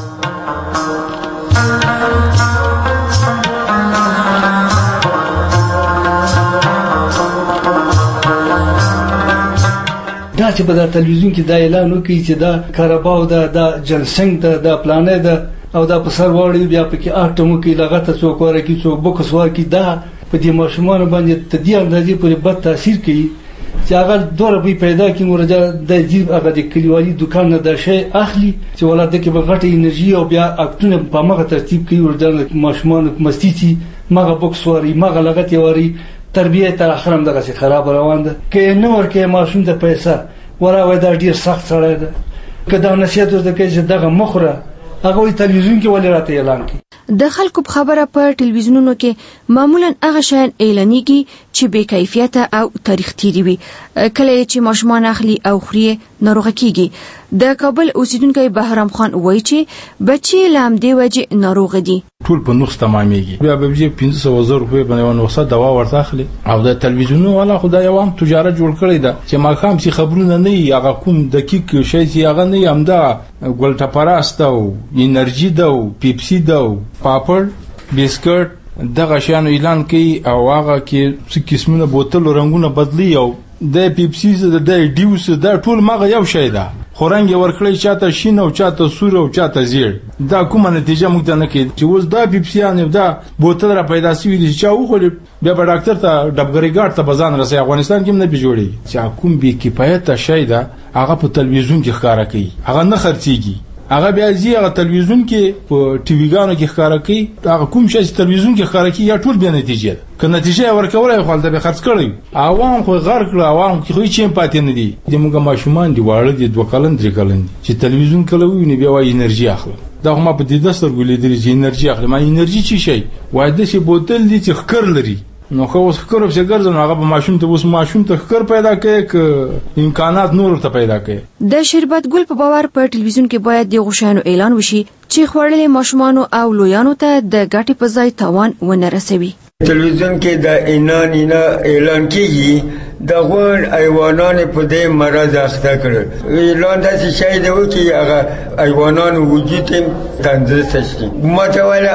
دا چې په د تلویزیون کې دا اعلان وکړي چې دا کارباو دا جنسنګ دا پلانې دا او دا په سر واړي بیا په کې اټمو کې لغته څوک ورکی څوک بوکس ورکی، دا په دې ماشومان باندې تدې اندازې پورې بد تاثیر کوي چې هغه دوره به پیدا کی مرجا د جیب هغه د کلیوالي دکان نه د شی اخلي چې ولادت کې به غټه انرژي او بیا اکټونه په مغه ترتیب کوي ورته ماشومان مستيتي مغه بوکس واري مغه لغته واري، تربیه تر اخرم دغه څه خراب روان ده کې نو ورکه ماشوم د پیسې ورا وای دا ډیر سخت سره ده کدا نصیحت ورته کوي چې دغه مخره هغه تلویزیون کې ولې راته اعلان کوي. د خلکو په خبره په ټلویزیونونو کې معمولا هغه شیان اعلانېږي چې بې کیفیته او تاریخ تیری وي، کله چې ماشومان اخلي او خوري ناروغه کیږي. د کابل اوسیدونکو بهرام خان وایي چې بچي لام دی وجه ناروغ دي، ټول په نقص تمامېږي، بیا به یې 500,000 روپۍ باندې نو څه دوا ورته اخلي او د تلویزیونونو والا خدای یو هم تجارت جوړ کړی دا چې ما خام سي خبرونه نه هغه کوم دقیق شي چې هغه نه همدا ګلټه پراست او انرژي دا او پیپسي دا او پاپړ بسکټ دغه شان اعلان کوي او هغه کې څه قسمونه بوتل رنگونه بدلی او د پیپسي د ډیوس دا ټول ماغه یو شی ده، خورنګ ورکړی چاته شین او چاته سور او چاته زیړ، دا کومه نتیجه موږ ته نه کوي چې اوس دا پیپسیان دا بوتل را پیدا شوی دي چې وخوري بیا به ډاکټر ته ډبګری ګارد ته بزان رسي. افغانستان کې نه بجوړي چې کوم به کفایت شي دا هغه په تلویزیون کې ښکارا کوي، هغه نه خرڅيږي، هغه بیا ځي هغه تلویزیون کې په ټي وی ګانو کې ښکارا کوي، هغه کوم شي چې تلویزیون کې ښکارا کوي یا ټول به نتیجه ده که نتیجه ورکولای خو د به خرڅ کړی عوام خو غر کړ، عوام خو هیڅ هم پاتې نه دي. د موږ ماشومان دی واړه دي 2 کلن 3 کلن چې تلویزیون کله ویني بیا وایي انرژي اخلي، دا هم په دې دستور ګولې چې انرژي اخلي، ما انرژي چی شي وای د شي بوتل دي چې خکر لري، نو خو اوس خکر په ګرځنه هغه په ماشوم ته اوس ماشوم ته خکر پیدا کوي ک امکانات نور ته پیدا کوي. د شربت ګل په باور په ټلویزیون کې باید د غوښانو اعلان وشي چې خورلې ماشومان او لویانو ته د ګټې په ځای تاوان ونه رسوي. تلویزیون کې د اینا اعلان کیږي د غوړ ایوانان په دې مرض اخته کړل، اعلان داسې شی دی چې هغه ایوانان وجود تندرست شي، ماته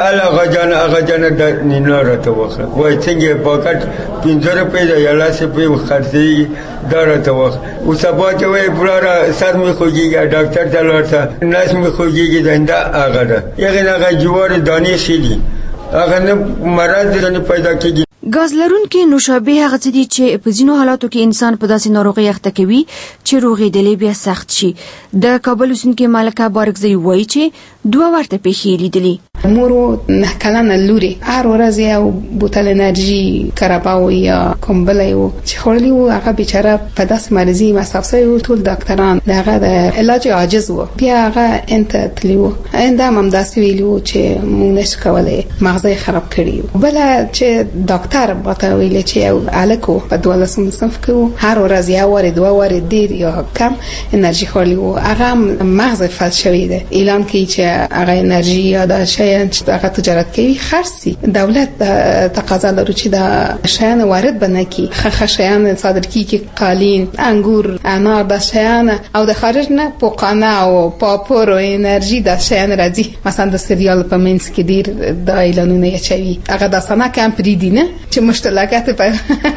هغه جان د نینا راته وخه وای څنګه پاکټ 15 روپۍ د یلا سه په خرڅي دا راته وخه او سبا ته وای بلاره سر می خوږي ډاکټر ته لارته ناس می خوږي دنده هغه ده هغه جوار دانی شي هغه نه مرض نه پیدا کیږي. غاز لرونکي نوشابه هغه څه دي چې په ځینو حالاتو کې انسان په داسې ناروغي اخته کوي چې روغېدلې بیا سخت شي. د کابل اوسیدونکو مالکه بارکزی وایي چې 2 ورته پیښې لیدلې. مور 9 کلنه لوري هر ورځ یو بوتل انرژي کاراباو یا کوم بل یو چې خورلی و هغه بیچاره په داس مرزي مصافه و ټول ډاکټران دغه د علاج عاجز و بیا هغه انت تلیو اندام هم داس ویلو چې مونږ نش کولای مغزه خراب کړی بل چې ډاکټر باته ویل چې یو الکو په 12 صنف کې هر ورځ یو ور دوه ور ډیر یا کم انرژي خورلی و هغه مغز فلج شوی دی اعلان کوي چې هغه انرژي یا د شیان چې هغه تجارت کوي خرسي دولت تقاضا لري چې دا شیان وارد بنکي خخ شیان صادر کی قالین انګور انار د شیان او د خارج نه پوقانه او پاپور او انرژي د شیان راځي مثلا د سریال په منځ کې ډیر د اعلانونه چوي هغه د سنا کم پریدي نه چې مشتلکات په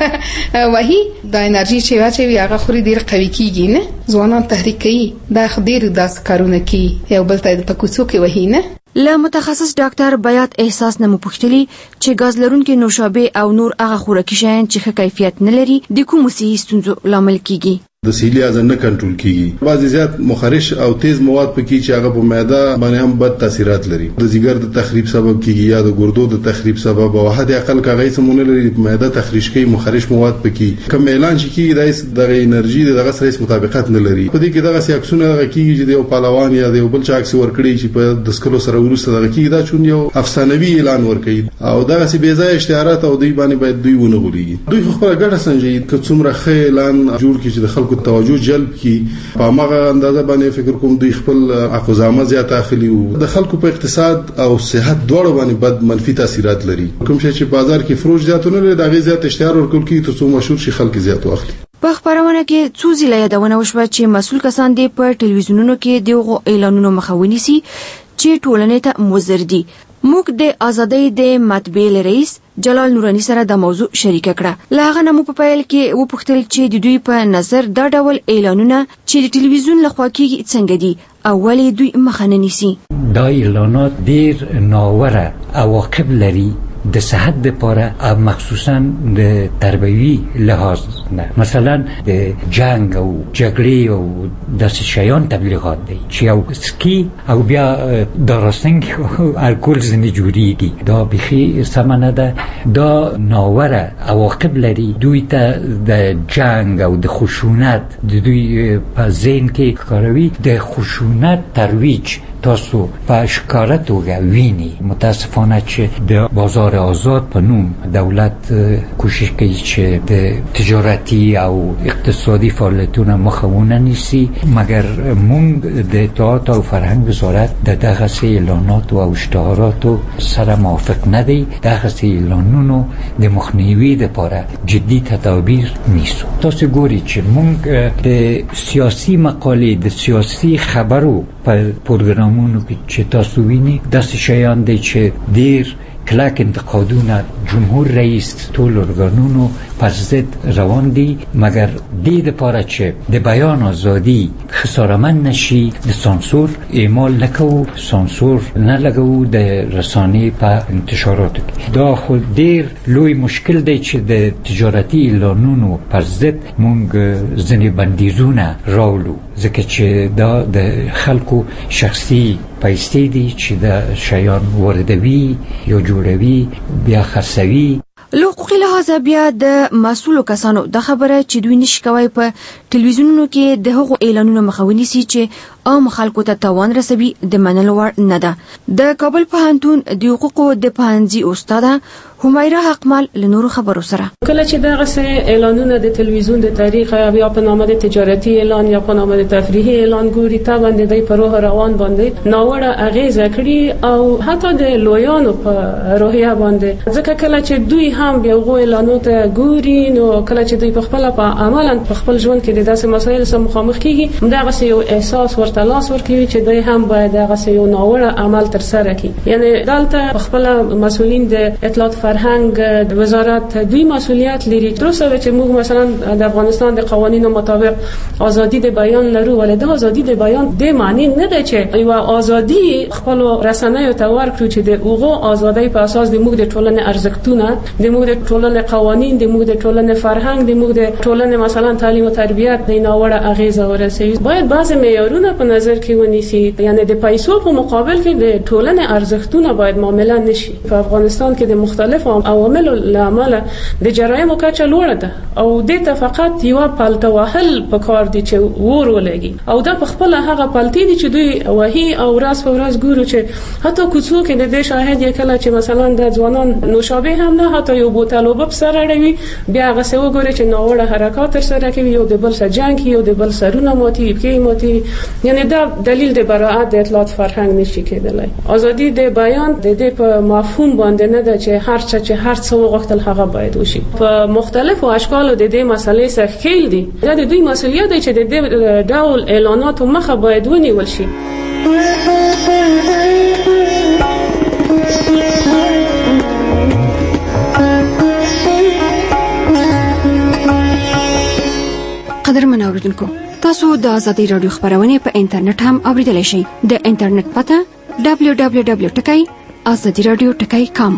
وਹੀ د انرژي چې واچوي هغه خوري ډیر قوي کیږي نه ځوانان تحریک کوي دا خدیر داس کارونه کوي یو بل ته په کوڅو کې وਹੀ نه له متخصص ډاکټر بیات احساس نه مپوښتلی چې غاز لرونکي نوشابه او نور هغه خوراکي شیان چې ښه کیفیت نه لري د کوم صحي ستونزو لامل کیږي د سیلی ازن نه کنټرول کیږي بعضی زیات مخرش او تیز مواد پکې چې هغه په معده باندې هم بد تاثیرات لري د جګر د تخریب سبب کیږي یا د ګردو د تخریب سبب او حد اقل کاغی سمونه لري معده تخریش کوي مخرش مواد پکې کوم اعلان چې کیږي د انرژي دغه سره مطابقت نه لري په دې کې دغه سیاکسونه کیږي چې د پهلوان یا د بل چا عکس ورکړي چې په د سکلو سره ورسته دغه کیږي دا چون یو افسانوي اعلان ورکړي او دغه سی بې ځای اشتهارات او دوی باندې باید دوی ونه غولېږي دوی خپل ګټه سنجي که څومره ښه اعلان جوړ کړي چې د خلکو توجه جلب کی په ماغه اندازه باندې فکر کوم دوی خپل اخوزامه زیات اخلي او د خلکو په اقتصاد او صحت دواړو باندې بد منفي تاثیرات لري کوم شي چې بازار کې فروش زیاتونه لري دغه زیات اشتهار ورکول کی ته څو مشهور شي خلک زیات واخلي په خبرونه کې څو ځله یادونه وشوه چې مسؤل کسان دې په ټلویزیونونو کې دغه اعلانونو مخاوني سي چې ټولنې ته مضر دي موږ د ازادۍ د مطبعې رئیس جلال نورانی سره د موضوع شریک کړه لاغه نمو په پیل کې و پوښتل چې د دوی په نظر دا ډول اعلانونه چې د ټلویزیون لخوا کېږي څنګه دي اولی دوی مخه نه نیسي دا اعلانات ډیر ناوړه عواقب لري د صحت لپاره او مخصوصا د تربوي لحاظ نه مثلا د جنگ او جګړې او د شیان تبلیغات دي چې او سکی او بیا درسنګ الکول زنی جوړیږي دا بخي سمنه ده دا ناوړه عواقب لري دوی ته د جنگ او د خشونت د دوی په ذهن کې کاروي د خشونت ترویج تاسو په ښکاره توګه ویني متاسفانه چې د بازار آزاد په نوم دولت کوشش کوي چې د تجارتي او اقتصادي فعالیتونو مخه نیسي مګر موږ د اطلاعات او فرهنګ وزارت د دغه اعلانات او اشتهاراتو سره موافق نه دی دغه اعلانونو د مخنیوي لپاره جدي تدابیر نیسو تاسو ګورئ چې موږ د سیاسي مقالې د سیاسي خبرو په پروګرامونو کې چې تاسو وینئ داسې شیان دي چې ډیر کلک انتقادونه جمهور رئیس ټول ارګانونو پر ضد روان دي مګر دې لپاره چې د بیان ازادي خسارمن نشي د سانسور اعمال نکوو سانسور نه لګوو د رسانې په انتشاراتو کې دا خو ډیر لوی مشکل دی چې د تجارتي اعلانونو پر ضد مونږ ځینې بندیزونه راوړو ځکه چې دا د خلکو شخصي پیسې دي چې د شیان واردوي یا جوړوي بیا خرڅوي له حقوقي لحاظه بیا د مسؤلو کسانو د خبره چې دوی نشي کوي په ټلویزیونونو کې د هغو اعلانونو مخاوني سي چې عام خلکو ته تاوان رسوي د منلو وړ نه ده د کابل پوهنتون د حقوقو د پوهنځي استاده همیرا حقمل لنورو خبرو سره کله چې دغه اعلانونه د تلویزیون د تاریخ یا په نامه د تجارتي اعلان یا په نامه د تفریحي اعلان ګوري تا باندې د پروه روان باندې ناوړه اغیزه کړي او حتی د لویانو په روحیه باندې ځکه کله چې دوی هم بیا غو اعلانات ګوري نو کله چې دوی په خپل په عملاً په خپل ژوند کې د داسې مسایل سره مخامخ کیږي دغه یو احساس ورته لاس ورکوي چې دوی هم باید دغه یو ناوړه عمل تر سره کړي یعنی دلته خپل مسؤلین د اطلاعات فرهنګ د وزارت دوی مسؤلیت لري تر څو چې موږ مثلا د افغانستان د قوانینو مطابق ازادي د بیان لرو ولې د ازادي د بیان د معنی نه ده چې یو ازادي خپل رسنیو ته ورکړو چې د هغه ازادي په اساس د موږ د ټولنې ارزښتونه د موږ د ټولنې قوانین د موږ د ټولنې فرهنګ د موږ د ټولنې مثلا تعلیم او تربیت د ناوړه اغیزه ورسوي باید بعض معیارونه په نظر کې ونیسي، یعنی د پیسو په مقابل کې د ټولنې ارزښتونه باید معامله نشي. په افغانستان کې د مختلفو عواملو لامل د جرایمو کچه لوړه ده او د ته فقط یو پلته وهل په کار دي چې ور ولګي، او دا په خپل هغه پلتې دي چې دوی وهي او ورځ په ورځ ګورو چې حتی کوڅو کې د دې شاهد یې کله چې مثلا د ځوانان نوشابه هم نه حتی یو بوتل وب سره اړوي، بیا هغه څه وګوري چې ناوړه حرکات سره کوي، یو د بل سره جنگ، یو د بل سرونه ماتي کې ماتي. یعنی دا دلیل د براءت د اطلاعات فرهنګ نشي کېدلی. ازادي د بیان د دې په مفهوم باندې نه ده چې هر څه وغوښتل هغه باید وشي. په مختلفو اشکالو د دې مسلې سره ښکیل دي. دا د دوی مسؤلیت دی چې د دې ډول اعلاناتو مخه باید ونیول شي. قدرمن اوریدونکو، تاسو د آزادۍ رادیو خبرونه په انټرنیټ هم اوریدلای شئ. د انټرنیټ پته www.azadiradio.com.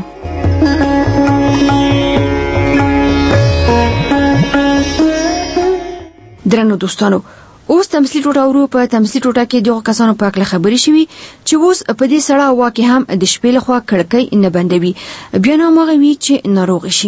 درنو دوستانو، اوس تمثيلي ټوټه ورو په تمثيلي ټوټه کې دغه کسانو په اړه خبرې شوي چې اوس په دې سړه هوا کې هم د شپې لخوا کړکۍ نه بندوي، بیا نو هغه وی چې ناروغ شي.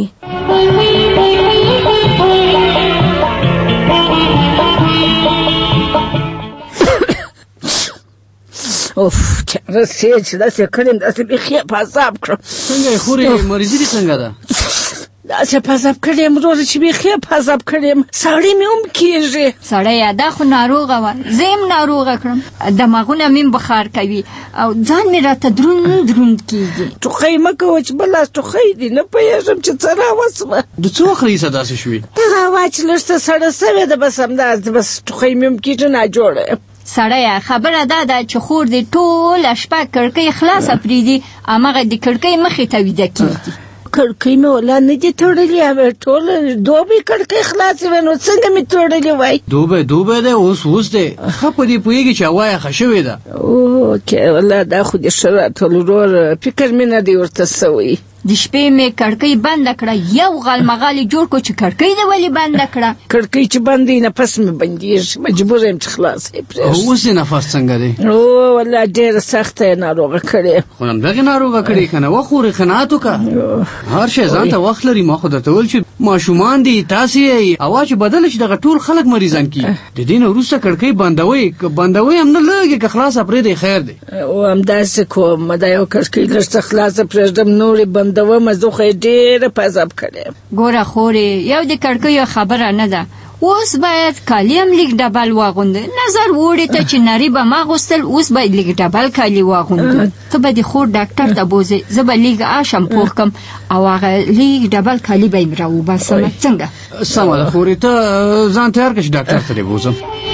اوف رسې چې داسې کړم داسې بخې په عذاب کړم. څنګه خوري مریضي دي څنګه ده؟ داسې په عذاب کړم روزه چې بخې په عذاب کړم ساړی مې هم کېږي. سړی دا خو ناروغه وه، زه هم ناروغه کړم، دماغونه مې بخار کوي او ځان مې راته دروند کېږي. ټوخی مه کوه چې بل لاس ټوخی دي، نه پوهېږم چې څه راوسوه. د څو وخت راهیسې داسې شوې؟ دغه هوا چې لږ څه سړه سوې ده بس همداسې بس ټوخی مې هم کېږي ناجوړه یم. سړیه خبره دا ده چې خور دې ټوله شپه کړکۍ خلاصه پرېږدي، هماغه د کړکۍ مخې ته ویده کېږي. کړکۍ مې ولا نه دي تړلې، ټوله دوبۍ کړکۍ خلاصې وې نو څنګه مې تړلې وای؟ دوبۍ دی اوس دی ښه په دې پوهېږي چې هوا یخه شوې ده. اوکې والله دا خو دې ښه راته ورور فکر مې نه دی ورته سوی. د شپې مې کړکۍ بنده کړه، یو غالمغالي جوړ کو چې کړکۍ دې ولې بنده کړه؟ کړکۍ چې بندې نفس مې بندېږي، مجبور یم چې خلاص یې پرېږدم. اوس یې نفس څنګه دی؟ والله ډېره سخته یې ناروغه کړې. خو همدغې ناروغه کړې که نه وخورې قناعت وکړه. هر شی ځان ته وخت لري. ما خو درته ویل چې ماشومان دي تاسې یې هوا چې بدله شي دغه ټول خلک مریضان کېږي. د دې نه وروسته کړکۍ بندوئ هم نه لږې که خلاصه پرېږدئ خیر دی. همداسې کوم، دا یو کړکۍ لږ څه خلاصه پرېږدم نورې بندوم، زه خو یې ډېره په عذاب کړې. ګوره خورې، یو د کړکیو خبره نه ده، اوس باید کالي هم لږ ډبل واغوندې. نظر وړې ته چې نري به ما غوستل، اوس باید لږ ډبل کالي واغوندې. ته به د خور ډاکټر ته بوځې، زه به لږ آشم پوخ کم او هغه لږ ډبل کالي به یې راوباسم. څنګه؟ سمه ده خورې، ته ځان تیار کړه چې ډاکټر ته دې بوځم.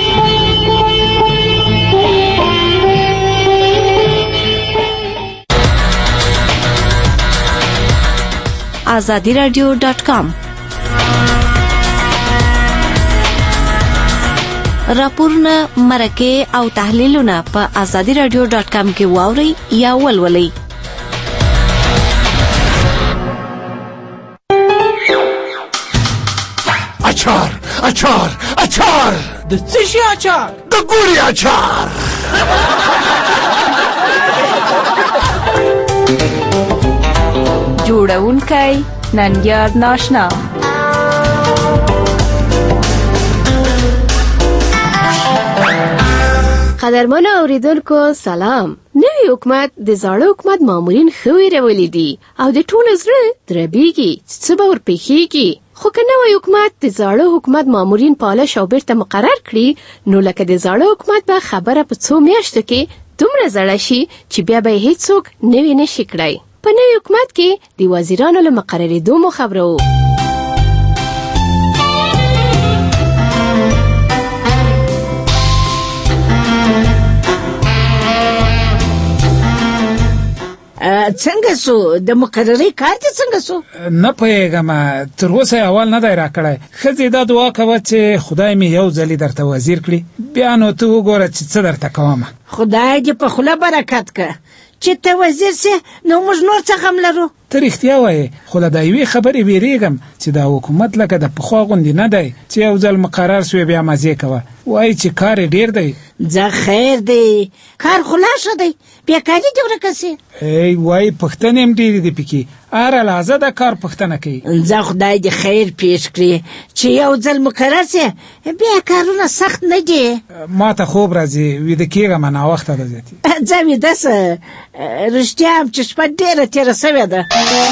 azadiradio.com راپورونه، مرکې او تحلیلونه په azadiradio.com کې واورئ یا ولولئ. اچار د څه شي اچار؟ د ګوري اچار. جوړونکی ننګیار ناشنا. قدرمن اوریدونکو سلام. نوی حکومت د زاړه حکومت مامورین ښه ویرولي دي او د ټولو زړه دربیږي څه به ورپېښېږي. خو که نوی حکومت د زاړه حکومت مامورین پالش او بیرته مقرر کړي، نو لکه د زاړه حکومت به خبره په څو میاشتو کې دومره زړه شي چې بیا به یې هیڅوک نوی نشي کړی. په نوی حکومت کې د وزیرانو له مقررېدو مو خبرو. څنګه سو د مقررې کار دې څنګه سو؟ نه پوهېږم، تر اوسه اول نه دی راکړی. ښځې دا دعا کوه چې خدای مې یو ځلې درته وزیر کړي، بیا نو ته وګوره چې څه درته کومه. خدای دې په خوله برکت که چې ته وزیر سې، نو موږ نور څه غم لرو. ته رښتیا وایې، خو له دا یوې خبرې ویرېږم چې دا حکومت لکه د پخوا غوندې نه دی چې یو ځل مقرر سوې بیا مزې کوه. وایي چې کار یې ډېر دی. ځه خیر دی، کار خو لا ښه دی، بیا کالي دې ورکه سي. وایي پوښتنې هم ډېرې دي پکې، هره لحظه د کار پوښتنه کوي. ځه خدای دې خیر پیښ کړي چې یو ځل مقرر سي، بیا کارونه سخت نه دي. ما ته خوب راځي، ویده کېږم، ناوخته ده زیاتي. ځه ویده سه، رښتیا هم چې شپه ډېره تېره سوې ده.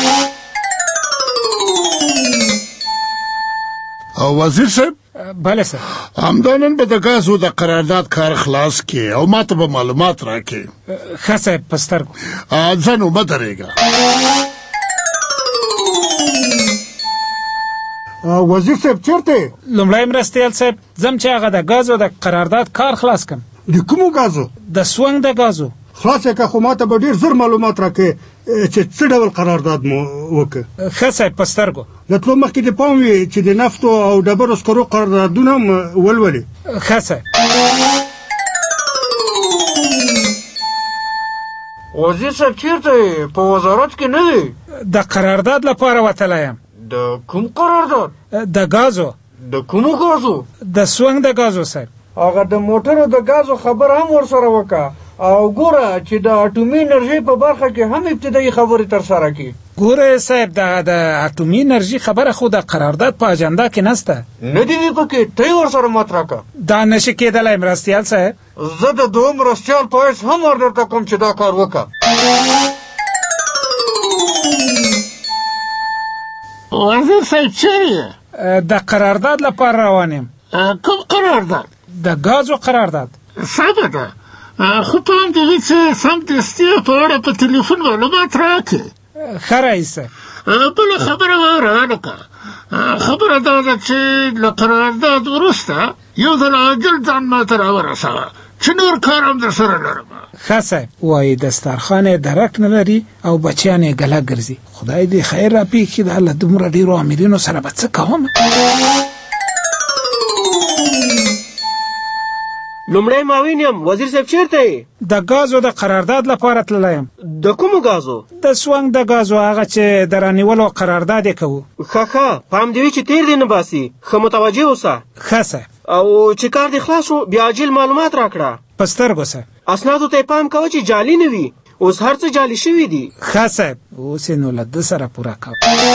او وزیر صاحب، بله صاحب، همدا نن به د ګازو د قرارداد کار خلاص کې او ما ته به معلومات راکې. ښه صاحب، په سترګو. ځه نو مه درېږه. وزیر صاحب چېرته؟ لومړی مرستیال صاحب، ځم چې هغه د ګازو د قرارداد کار خلاص کړم. د کومو ګازو؟ د سونګ د ګازو. خلاص یې که، خو ما ته به ډېر زر معلومات راکې چې څه ډول قرارداد مو وکړ. ښه صاحب، په سترګو. له تلو مخکې دې پام وي چې د نفتو او ډبرو سکرو قراردادونه هم ولولې. ښه صاحب. وزیر صاحب چېرته یې؟ په وزارت کې نه دی؟ د قرارداد لپاره وتلی یم. د کوم قرارداد؟ د ګازو. د کومو ګازو؟ د سونګ د ګازو صاحب. هغه د موټرو د ګازو خبر هم ورسره وکړه او ګوره چې د اټومي انرژۍ په برخه کې هم ابتدایي خبرې ترسره کړي. ګوره صاحب، د اټومي انرژي خبره خو د قرارداد په اجنډا کې نسته. نه دي وي پکې، ته یې ورسره مطرح کړه. دا نشي کېدلی مرستیال صاحب. زه د دوه مرستیال په حیث هم ور درته کوم چې دا کار وکړه. وزیر صاحب چیرې؟ د قرارداد لپاره روان یم. کوم قرارداد؟ د ګازو قرارداد. سمه ده، خو پام دې وي چې سمدستي په اړه په تلیفون معلومات راکړې. ښه رئیس صاحب. بله خبره واوره هلکه، خبره دا ده چې له قرارداد وروسته یو ځل عاجل ځان ما ته راورسوه چې نور کار هم در سره لرم. ښه صاحب. وایي دسترخوان یې درک نه لري او بچیان یې ګله ګرځي. خدای دې خیر را پېښ کړي، دا له دومره ډېرو امیرینو سره به څه کوم. لومړی معاون یم. وزیر صاحب چېرته یې؟ د ګازو د قرارداد لپاره تللی یم. د کومو ګازو؟ د سونګ د ګازو، هغه چې د رانیولو قرارداد یې کوو. ښه، پام دې وي چې تیر دې نه باسي. ښه متوجه اوسه. ښه صاحب. او چې کار دې خلاص شو بیا عاجل معلومات راکړه. په سترګو صاحب. اسنادو ته یې پام کوه چې جعلي نه وي. اوس هر څه جعلي شوي دي. ښه صاحب، اوس یې نو له ده سره پوره کوه.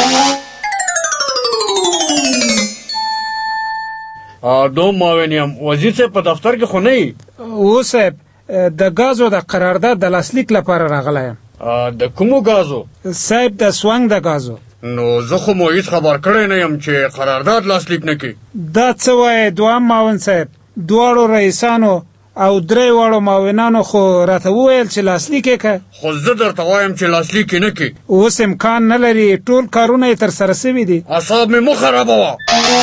دوم معاون یم. وزیر صاحب په دفتر کې خو نه یې؟ او صاحب، د ګازو د قرارداد د لاسلیک لپاره راغلی یم. د کومو ګازو؟ صاحب د سونګ د ګازو. نو زه خو مو هېڅ خبر کړی نه یم چې قرارداد لاسلیک نه کړي. دا څه وایې دوهم معاون صاحب؟ دواړو رئیسانو او درې واړو معاونانو خو راته وویل چې لاسلیک یې کړه. خو زه درته وایم چې لاسلیک یې نه کړي. اوس امکان نه لري، ټول کارونه یې ترسره سوي دي. اعصاب مې مه خرابوه.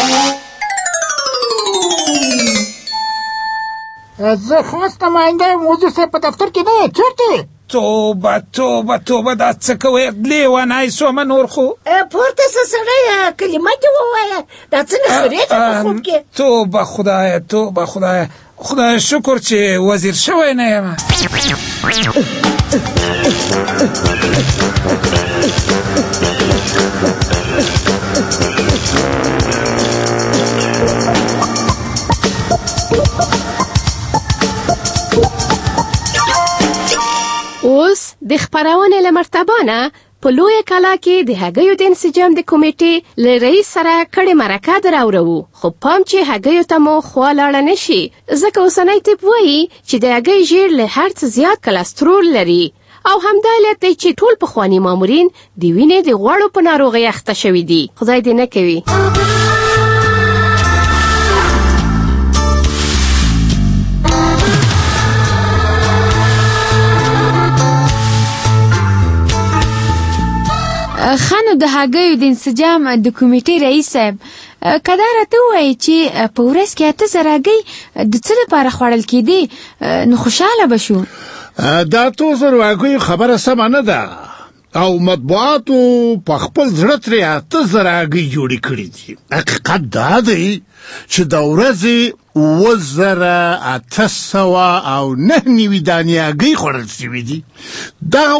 زه خاص نماینده یم. وزیر صاحب په دفتر کې نه یې؟ چېرته؟ توبه توبه توبه، دا څه کوې؟ لیونی سومه نور خو. پورته څه سړی کلمه دې ووایه، دا څه نخرې ته په خوب کې؟ توبه خدایه، توبه خدایه، خدای شکر چې وزیر شوی نه یم. اوس د خبرونه لمرتبانه په لوی کلا کې د هګیو د انسجام د کمیټې له رئیس سره کړي مرکه دراوړو. خو پام چې هګیو ته مو خوا لاړه نشي، ځکه اوسنی طب وایي چې د هګۍ ژیړ له هر څه زیات کلسترول لري او همدا علت دی چې ټول پخواني مامورین د وینې د غوړو په ناروغۍ اخته شوي دي. خدای دې نه کوي. خانو د هګیو د انسجام د کمیټې رئیس صاحب، کدا راته وایي چې په ورځ کې 8000 هګۍ د څه لپاره خوړل کېدې نو خوشاله بشو. دا 8000 هګۍ خبره سمه نه ده او مطبوعاتو په خپل زړه ترې 8000 هګۍ جوړې کړي دي. حقیقت دا دی چې د ورځې 2809 دانې هګۍ خوړل شوي دي. دغه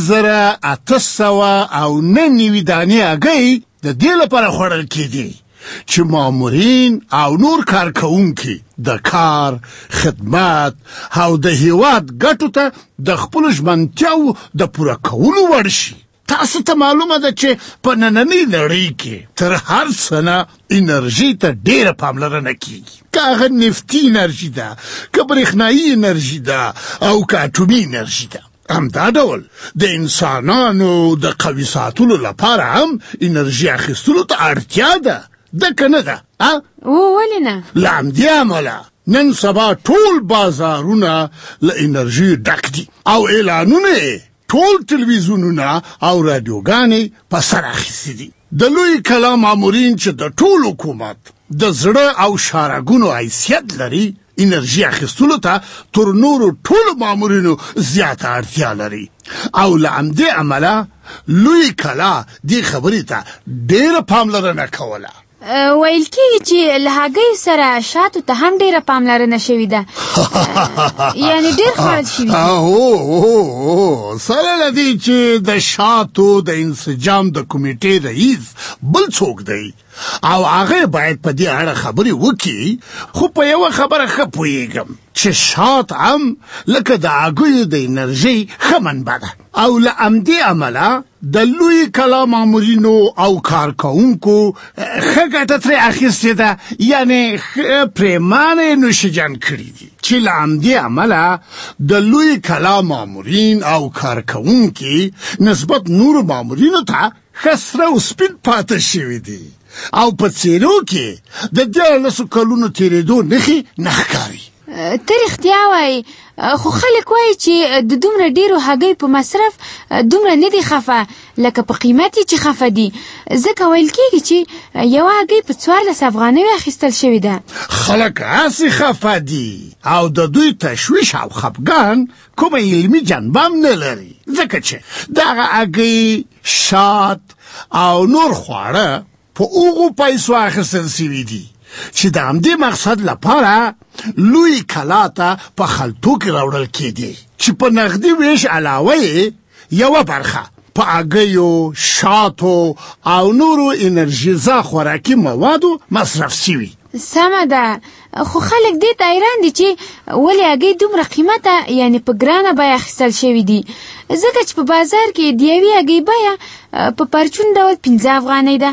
2809 دانې هګۍ د دې لپاره خوړل کېدي چې مامورین او نور کارکوونکي د کار خدمت او د هیواد ګټو ته د خپل ژمنتیاو د پوره کولو وړ شي. تاسو ته معلومه ده چې په نننۍ نړۍ کې تر هر څه نه انرژي ته ډېره پاملرنه کیږي، که هغه نفتي انرژي ده، که برېښنایي انرژي ده او که اټومي انرژي ده. همدا ډول د انسانانو د قوي ساتلو لپاره هم انرژي اخیستلو ته اړتیا ده که نه ده؟ ولې نه؟ له همدې امله نن سبا ټول بازارونه له انرژي ډک دي او اعلانونه ټول تلویزیونونه او رادیوګانې په سر اخیستي دي. د لوی کلا مامورین چې د ټول حکومت د زړه او شارګونو حیثیت لري، انرژي اخیستلو ته تر نورو ټولو مامورینو زیاته اړتیا لري او له همدې امله لوی کلا دې خبرې ته ډېره پاملرنه کوله. ویل کېږي چې له هګیو سره شاتو ته هم ډېره پاملرنه شوې ده، یعنې ډېر خوړل شوي دي. سره له دې چې د شاتو د انسجام د کمیټې رئیس بل څوک دی او هغه باید په دې اړه خبرې وکړي، خو په یوه خبره ښه پوهېږم چې شات هم لکه د هګیو د انرژۍ ښه منبع ده او له همدې امله د لوی کلا مامورینو او کارکوونکو ښه ګټه ترې اخیستې ده، یعنې پرېمانه یې نوشجان کړي دي چې له همدې امله د لوی کلا مامورین او کارکوونکي نسبت نورو مامورینو ته ښه سره او سپین پاته شوي دي او په څېرو کې د 14 کلونو تېرېدو نښې نه ښکاري. ته رښتیا وایي، خو خلک وایي چې د دومره ډېرو هګیو په مصرف دومره نه دي خفه لکه په قیمت یې چې خفه دي، ځکه ویل کېږي چې یوه هګۍ په 14 افغانیو اخیستل شوې ده. خلک هسې خفه دي او د دوی تشویش او خفګان کومه علمي جنبه هم نه لري، ځکه چې دغه هګۍ، شات او نور خواړه په هغو پیسو اخیستل شوي دي چې د همدې مقصد لپاره لوی کلا ته په خلطو کې راوړل کېدي چې په نغدي ویش علاوه یوه برخه په هګیو، شاتو او نورو انرژیزا خوراکي موادو مصرف شوي. سمه ده، خو خلک دې ته حیران دي چې ولې هګۍ دومره قیمته، یعنې په ګرانه بیه اخیستل شوي دي، ځکه چې په بازار کې د یوې هګۍ بیه په پرچون ډول 15 افغانۍ ده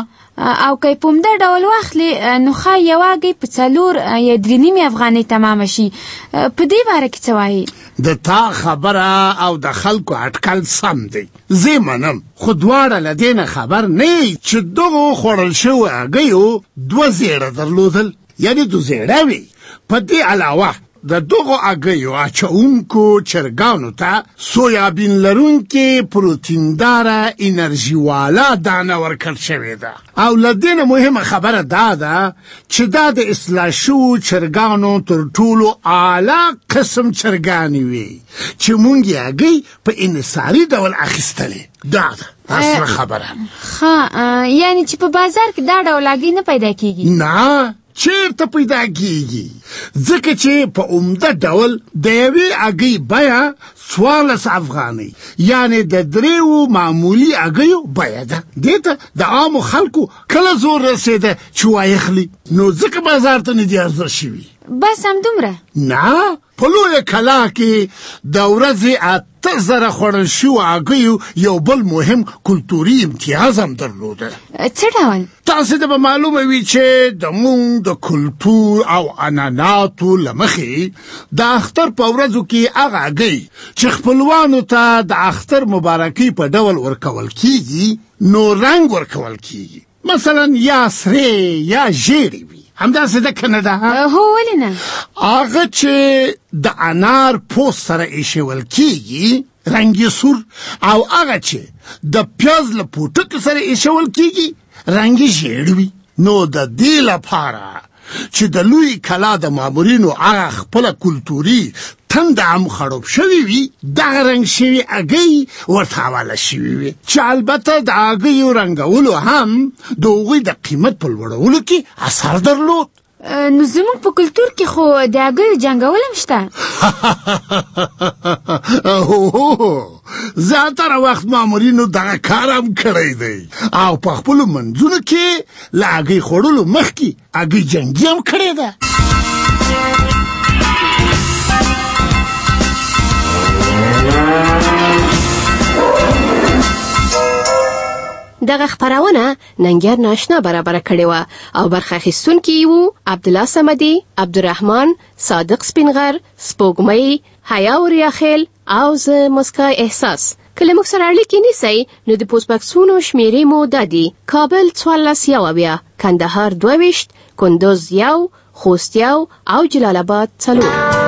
او که په همدا ډول واخلې نو ښایي یوه هګۍ په 4 یا 3.5 افغانۍ تمامه شي. په دې باره کې څه وایي؟ د تا خبره او د خلکو اټکل سم دی، زه منم، خو دواړه له دې نه خبر نه چې دغو خوړل شوو هګیو 2 زیړه درلودل، یعنې 2 زیړه وي. په دې علاوه د دغو هګیو اچوونکو چرګانو ته سویابین لرونکې پروتینداره انرژي والا دانه ورکړل شوې ده او له دې نه مهمه خبره دا ده چې دا د اصلاح شوو چرګانو تر ټولو اعلی قسم چرګانې وي چې مونږ یې هګۍ په انحصاري ډول اخیستلې. دا ده اصله خبره. ښه، یعنې چې په بازار کې دا ډول هګۍ نه پیدا کېږي؟ نه، چیرته پیدا کیږي، ځکه چې په عمده ډول د یوې هګۍ بیه 14 افغانۍ، یعنې د 3 معمولي هګیو بیه ده. دې ته د عامو خلکو کله زور رسېده چې وایخلي، نو ځکه بازار ته نه دي عرضه شوي. بس همدومره؟ نه، په لویه کلا کې د ورځې 8,000 خوړل شوو هګیو یو بل مهم کلتوري امتیاز هم درلوده. څه ډول؟ تاسې ته به معلومه وي چې د مونږ د کلتور او عنعناتو له مخې د اختر په ورځو کې هغه هګۍ چې خپلوانو ته د اختر مبارکۍ په ډول ورکول کیږي نو رنګ ورکول کیږي، مثلا یا سرې یا ژیړې وي. همداسې ده که نه ده؟ هو، ولې نه؟ هغه چې د انار پوست سره ایښول کیږي رنګ یې سور، او هغه چې د پیاز له پوټکو سره ایښول کیږي رنګ یې ژیړ وي. نو د دې لپاره چې د لوی کلا د مامورینو هغه خپله کلتوري تنده هم خړوب شوي وي، دغه رنګ شوي هګۍ ورته حواله شوي وي چې البته د هګیو رنګولو هم د هغوی د قیمت په لوړولو کې اثر درلود. نو زموږ په کلتور کې خو د هګیو جنګول هم شته. زیاتره وخت مامورینو دغه کار هم کړی دی او په خپلو منځونو کې له هګۍ خوړلو مخکې هګۍ جنګي هم کړې ده. دغه خبرونه ننګر ناشنا برابر کړي و او برخه اخیستونکي وو عبدالله صمدي، عبدالرحمن، صادق سپینغر، سپوږمۍ، حیا وریاخیل او زه مسکا احساس. کله موږ سره اړیکې نیسئ نو د پوسټ باکسونو شمیرې مو دادي: کابل 14 کندهار 22، کندوز 1، خوست 1 او جلال آباد 4.